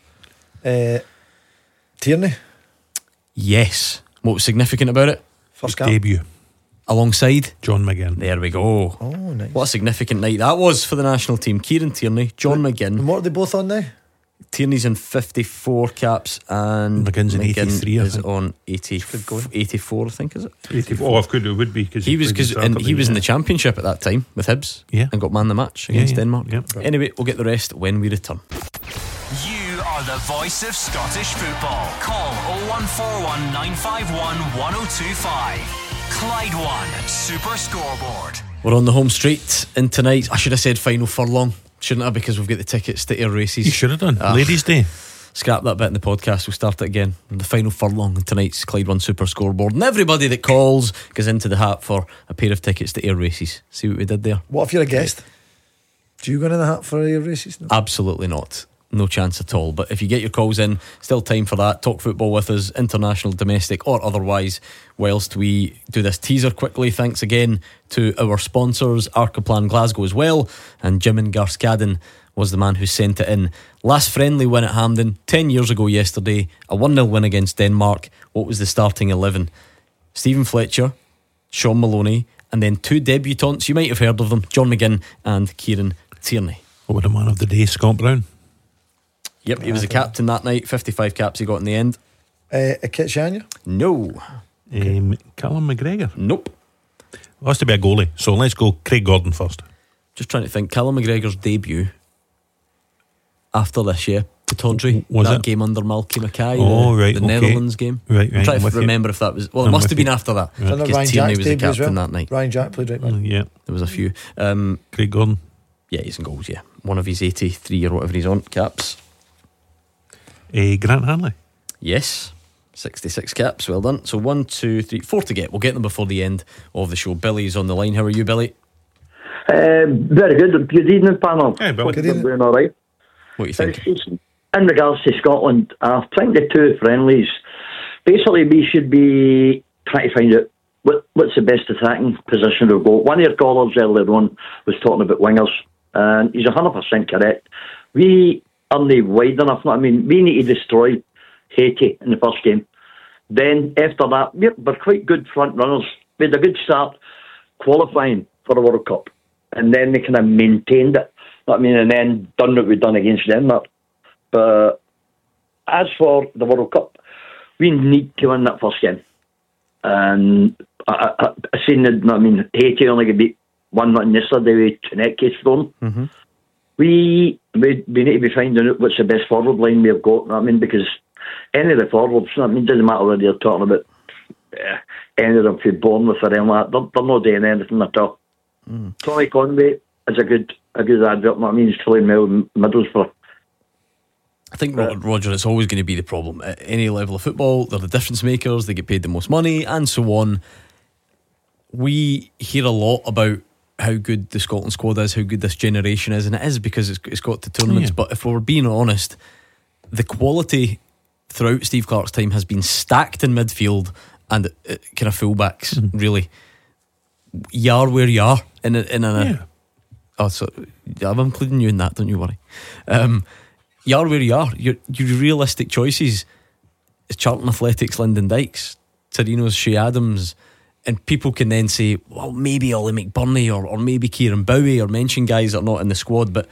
D: Tierney.
B: Yes. What was significant about it?
D: First cap.
C: Debut.
B: Alongside
C: John McGinn.
B: There we go.
D: Oh, nice.
B: What a significant night that was for the national team. Kieran Tierney, John McGinn.
D: And what are they both on now?
B: Tierney's in 54 caps and
C: McGinn's in 83.
B: Is on 84, I think, is it?
C: 84. Oh, of course it would be because
B: he was in the Championship at that time with Hibs, and got man the match against Denmark.
C: Yeah.
B: Anyway, we'll get the rest when we return.
A: You are the voice of Scottish football. Call 0141 951 1025. Clyde One Super Scoreboard.
B: We're on the home straight in tonight. I should have said final furlong, shouldn't I? Because we've got the tickets to Ayr races.
C: You should have done. Ladies' Day.
B: Scrap that bit in the podcast. We'll start it again. The final furlong in tonight's Clyde One Super Scoreboard. And everybody that calls goes into the hat for a pair of tickets to Ayr races. See what we did there?
D: What if you're a guest? Do you go in the hat for Ayr races? No?
B: Absolutely not. No chance at all. But if you get your calls in, still time for that. Talk football with us, international, domestic or otherwise, whilst we do this teaser quickly. Thanks again to our sponsors, Arcaplan Glasgow as well, and Jim in Garscadden was the man who sent it in. Last friendly win at Hampden 10 years ago yesterday, a 1-0 win against Denmark. What was the starting 11? Stephen Fletcher, Sean Maloney, and then two debutants, you might have heard of them, John McGinn and Kieran Tierney.
C: What was the man of the day, Scott Brown?
B: Yep, he was the captain that night. 55 caps he got in the end.
D: Kitchania?
B: No.
C: Callum McGregor?
B: Nope.
C: Well, has to be a goalie, so let's go Craig Gordon first.
B: Just trying to think. Callum McGregor's debut after this year, Tawdry,
C: was
B: that
C: it?
B: game under Malky Mackay,
C: right,
B: the
C: okay.
B: Netherlands game.
C: Right,
B: I'm trying to remember if that was. Well, it must have been after that,
D: Right.
B: because Tierney was the captain that night.
D: Ryan Jack played right back.
C: Yeah,
B: there was a few.
C: Craig Gordon.
B: Yeah, he's in goals. Yeah, one of his 83 or whatever he's on caps.
C: Grant Hanley.
B: Yes, 66 caps. Well done. So 1, 2, 3, 4 to get. We'll get them before the end of the show. Billy's on the line. How are you, Billy?
O: Very good. Good evening, panel.
C: Hey, Billy.
O: Good evening. Doing all right.
B: What do you think?
O: In regards to Scotland, I think the two friendlies, basically we should be trying to find out what's the best attacking position we've got. One of your callers earlier on was talking about wingers, and he's 100% correct. We aren't wide enough. I mean, we need to destroy Haiti in the first game. Then after that, we're quite good front runners. We had a good start qualifying for the World Cup, and then they kind of maintained it. And then done what we've done against Denmark. But as for the World Cup, we need to win that first game. And I seen that. Haiti only got beat 1-0 yesterday with Chinecki's thrown.
B: Mm-hmm.
O: We need to be finding out what's the best forward line we've got. Because any of the forwards, doesn't matter whether you're talking about any of them from Bournemouth or anything like that, they're not doing anything at all. Tony Conway is a good advert. He's filling well Middlesbrough.
B: I think, Roger, it's always going to be the problem. At any level of football, they're the difference makers, they get paid the most money, and so on. We hear a lot about how good the Scotland squad is, how good this generation is, and it is because it's got to tournaments. But if we're being honest, the quality throughout Steve Clarke's time has been stacked in midfield and kind of fullbacks, really. You are where you are Oh, so I'm including you in that, don't you worry. You are where you are. Your realistic choices is Charlton Athletics, Lyndon Dykes, Torino's Shea Adams, and people can then say, well, maybe Ollie McBurney or maybe Kieran Bowie, or mention guys that are not in the squad, but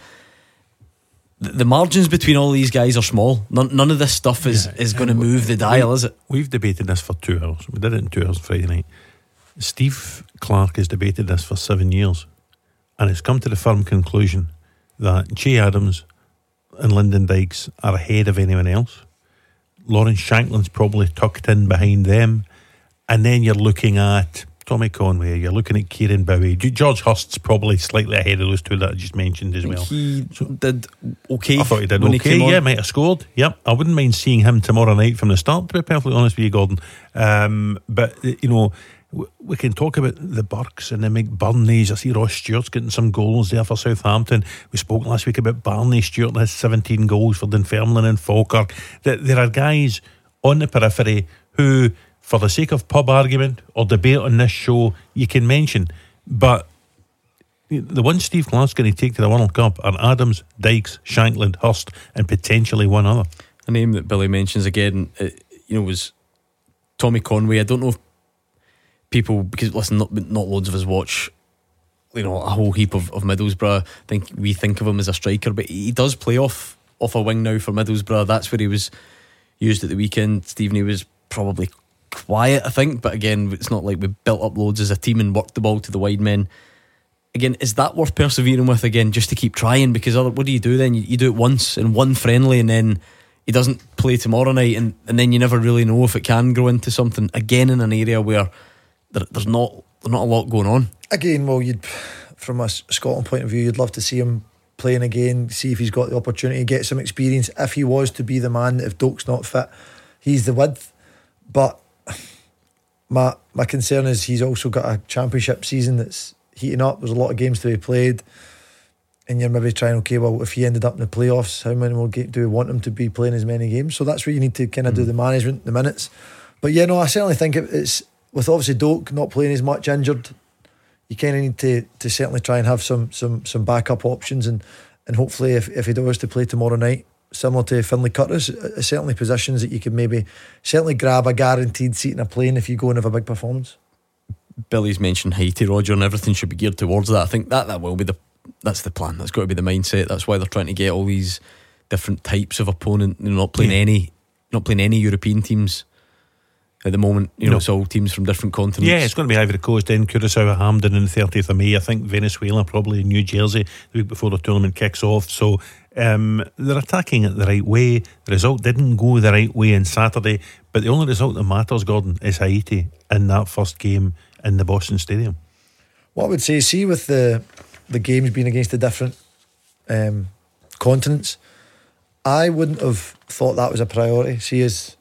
B: the margins between all these guys are small. None of this stuff is going to move the dial, is it?
C: We've debated this for 2 hours. We did it in 2 hours Friday night. Steve Clarke has debated this for 7 years, and it's come to the firm conclusion that Shea Adams and Lyndon Dykes are ahead of anyone else. Lawrence Shankland's probably tucked in behind them, and then you're looking at Tommy Conway, you're looking at Kieran Bowie. George Hurst's probably slightly ahead of those two that I just mentioned as well.
B: He did okay.
C: I thought he did okay. Yeah, might have scored. Yep, I wouldn't mind seeing him tomorrow night from the start, to be perfectly honest with you, Gordon. But you know, we can talk about the Burks and the McBurneys. I see Ross Stewart's getting some goals there for Southampton. We spoke last week about Barney Stewart has 17 goals for Dunfermline and Falkirk. There are guys on the periphery who, for the sake of pub argument or debate on this show, you can mention. But the one Steve Clarke's going to take to the World Cup are Adams, Dykes, Shankland, Hurst, and potentially one other.
B: A name that Billy mentions again, was Tommy Conway. I don't know if people, because listen, not loads of us watch, a whole heap of Middlesbrough. We think of him as a striker, but he does play off a wing now for Middlesbrough. That's where he was used at the weekend. Stephen was probably quiet, I think, but again, it's not like we built up loads as a team and worked the ball to the wide men. Again, is that worth persevering with again, just to keep trying? Because what do you do then? You do it once in one friendly, and then he doesn't play tomorrow night, and then you never really know if it can grow into something again in an area where there's not a lot going on. Again, well, from a Scotland point of view, you'd love to see him playing again, see if he's got the opportunity, get some experience. If he was to be the man, if Doak's not fit, he's the width. But my concern is he's also got a championship season that's heating up. There's a lot of games to be played, and you're maybe trying, okay, well, if he ended up in the playoffs, how many more do we want him to be playing as many games? So that's where you need to kind of do the management, the minutes. But yeah, no, I certainly think it's, with obviously Doak not playing as much, injured, you kind of need to certainly try and have some backup options, and hopefully if he does to play tomorrow night, similar to Finlay Curtis, certainly positions that you could maybe certainly grab a guaranteed seat in a plane if you go and have a big performance. Billy's mentioned Haiti, Roger, and everything should be geared towards that. I think that will be that's the plan. That's got to be the mindset. That's why they're trying to get all these different types of opponent. Not playing any European teams at the moment. It's all teams from different continents. Yeah, it's going to be Ivory Coast, then Curaçao, Hampden on the 30th of May. I think Venezuela probably in New Jersey the week before the tournament kicks off. So they're attacking it the right way. The result didn't go the right way on Saturday, but the only result that matters, Gordon, is Haiti in that first game in the Boston Stadium. What I would say, see with the games being against the different continents, I wouldn't have thought that was a priority. See, as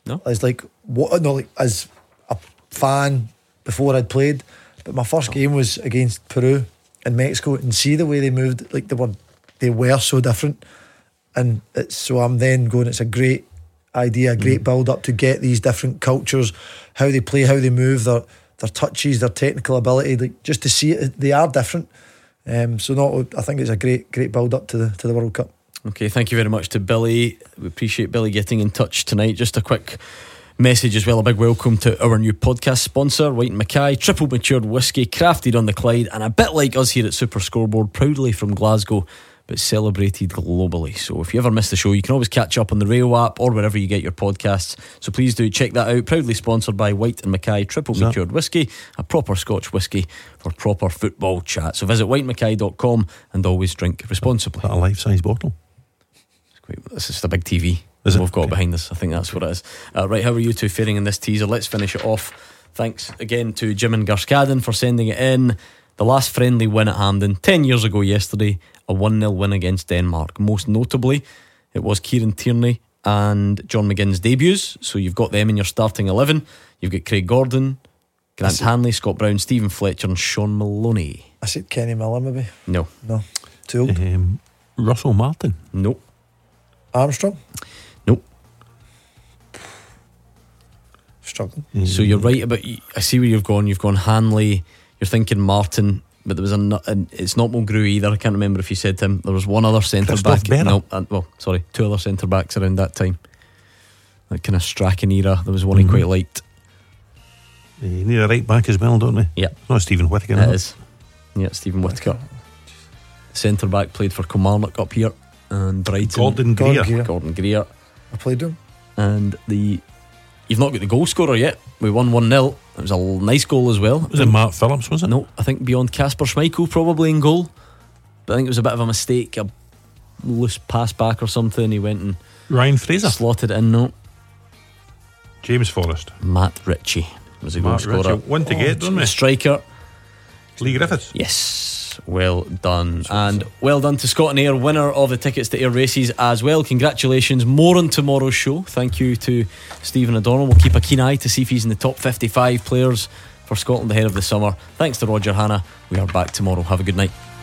B: as a fan before I'd played, but my first game was against Peru and Mexico, and see the way they moved, like they were so different, and so I'm then going, it's a great idea, a great build up to get these different cultures, how they play, how they move, their touches, their technical ability, like just to see it, they are different. I think it's a great build up to the World Cup. Okay, thank you very much to Billy. We appreciate Billy getting in touch tonight. Just a quick message as well, a big welcome to our new podcast sponsor, White and Mackay, triple matured whiskey, crafted on the Clyde, and a bit like us here at Super Scoreboard, proudly from Glasgow but celebrated globally. So if you ever miss the show, you can always catch up on the Rail app or wherever you get your podcasts, so please do check that out. Proudly sponsored by White and Mackay triple matured whiskey, a proper Scotch whiskey for proper football chat. So visit whitemackay.com and always drink responsibly. Is that a life-size bottle? This is just a big TV we've got behind us. I think that's what it is. Right, how are you two faring in this teaser? Let's finish it off. Thanks again to Jim and Garskaden for sending it in. The last friendly win at Hampden 10 years ago yesterday, a 1-0 win against Denmark. Most notably, It was Kieran Tierney and John McGinn's debuts, so you've got them in your starting 11. You've got Craig Gordon, Grant Hanley, Scott Brown, Stephen Fletcher and Sean Maloney.
D: I said Kenny Miller maybe.
B: No.
D: Too old.
C: Russell Martin.
B: Nope.
D: Armstrong.
B: Nope.
D: Struggling.
B: So you're right about, I see where you've gone Hanley, you're thinking Martin, but there was it's not Mulgrew either. I can't remember if you said him. There was one other centre back. No, two other centre backs around that time, that kind of Strachan era. There was one he quite liked.
C: You need a right back as well, don't we?
B: Yeah.
C: Not Stephen Whittaker.
B: It is. Yeah, Stephen Whittaker. Centre back played for Kilmarnock up here and Brighton. Gordon Greer.
D: I played him.
B: And you've not got the goal scorer yet. We won 1-0. It was a nice goal as well.
C: Was it Mark Phillips, was it?
B: No, I think beyond Kasper Schmeichel probably in goal. But I think it was a bit of a mistake, a loose pass back or something. He went and
C: Ryan Fraser
B: slotted it in. No,
C: James Forrest.
B: Matt Ritchie was a goal scorer.
C: One to get, don't we?
B: Striker
C: Lee Griffiths.
B: Yes, well done. And well done to Scott and Ayr, winner of the tickets to Ayr races as well. Congratulations. More on tomorrow's show. Thank you to Stephen O'Donnell. We'll keep a keen eye to see if he's in the top 55 players for Scotland ahead of the summer. Thanks to Roger Hanna. We are back tomorrow. Have a good night.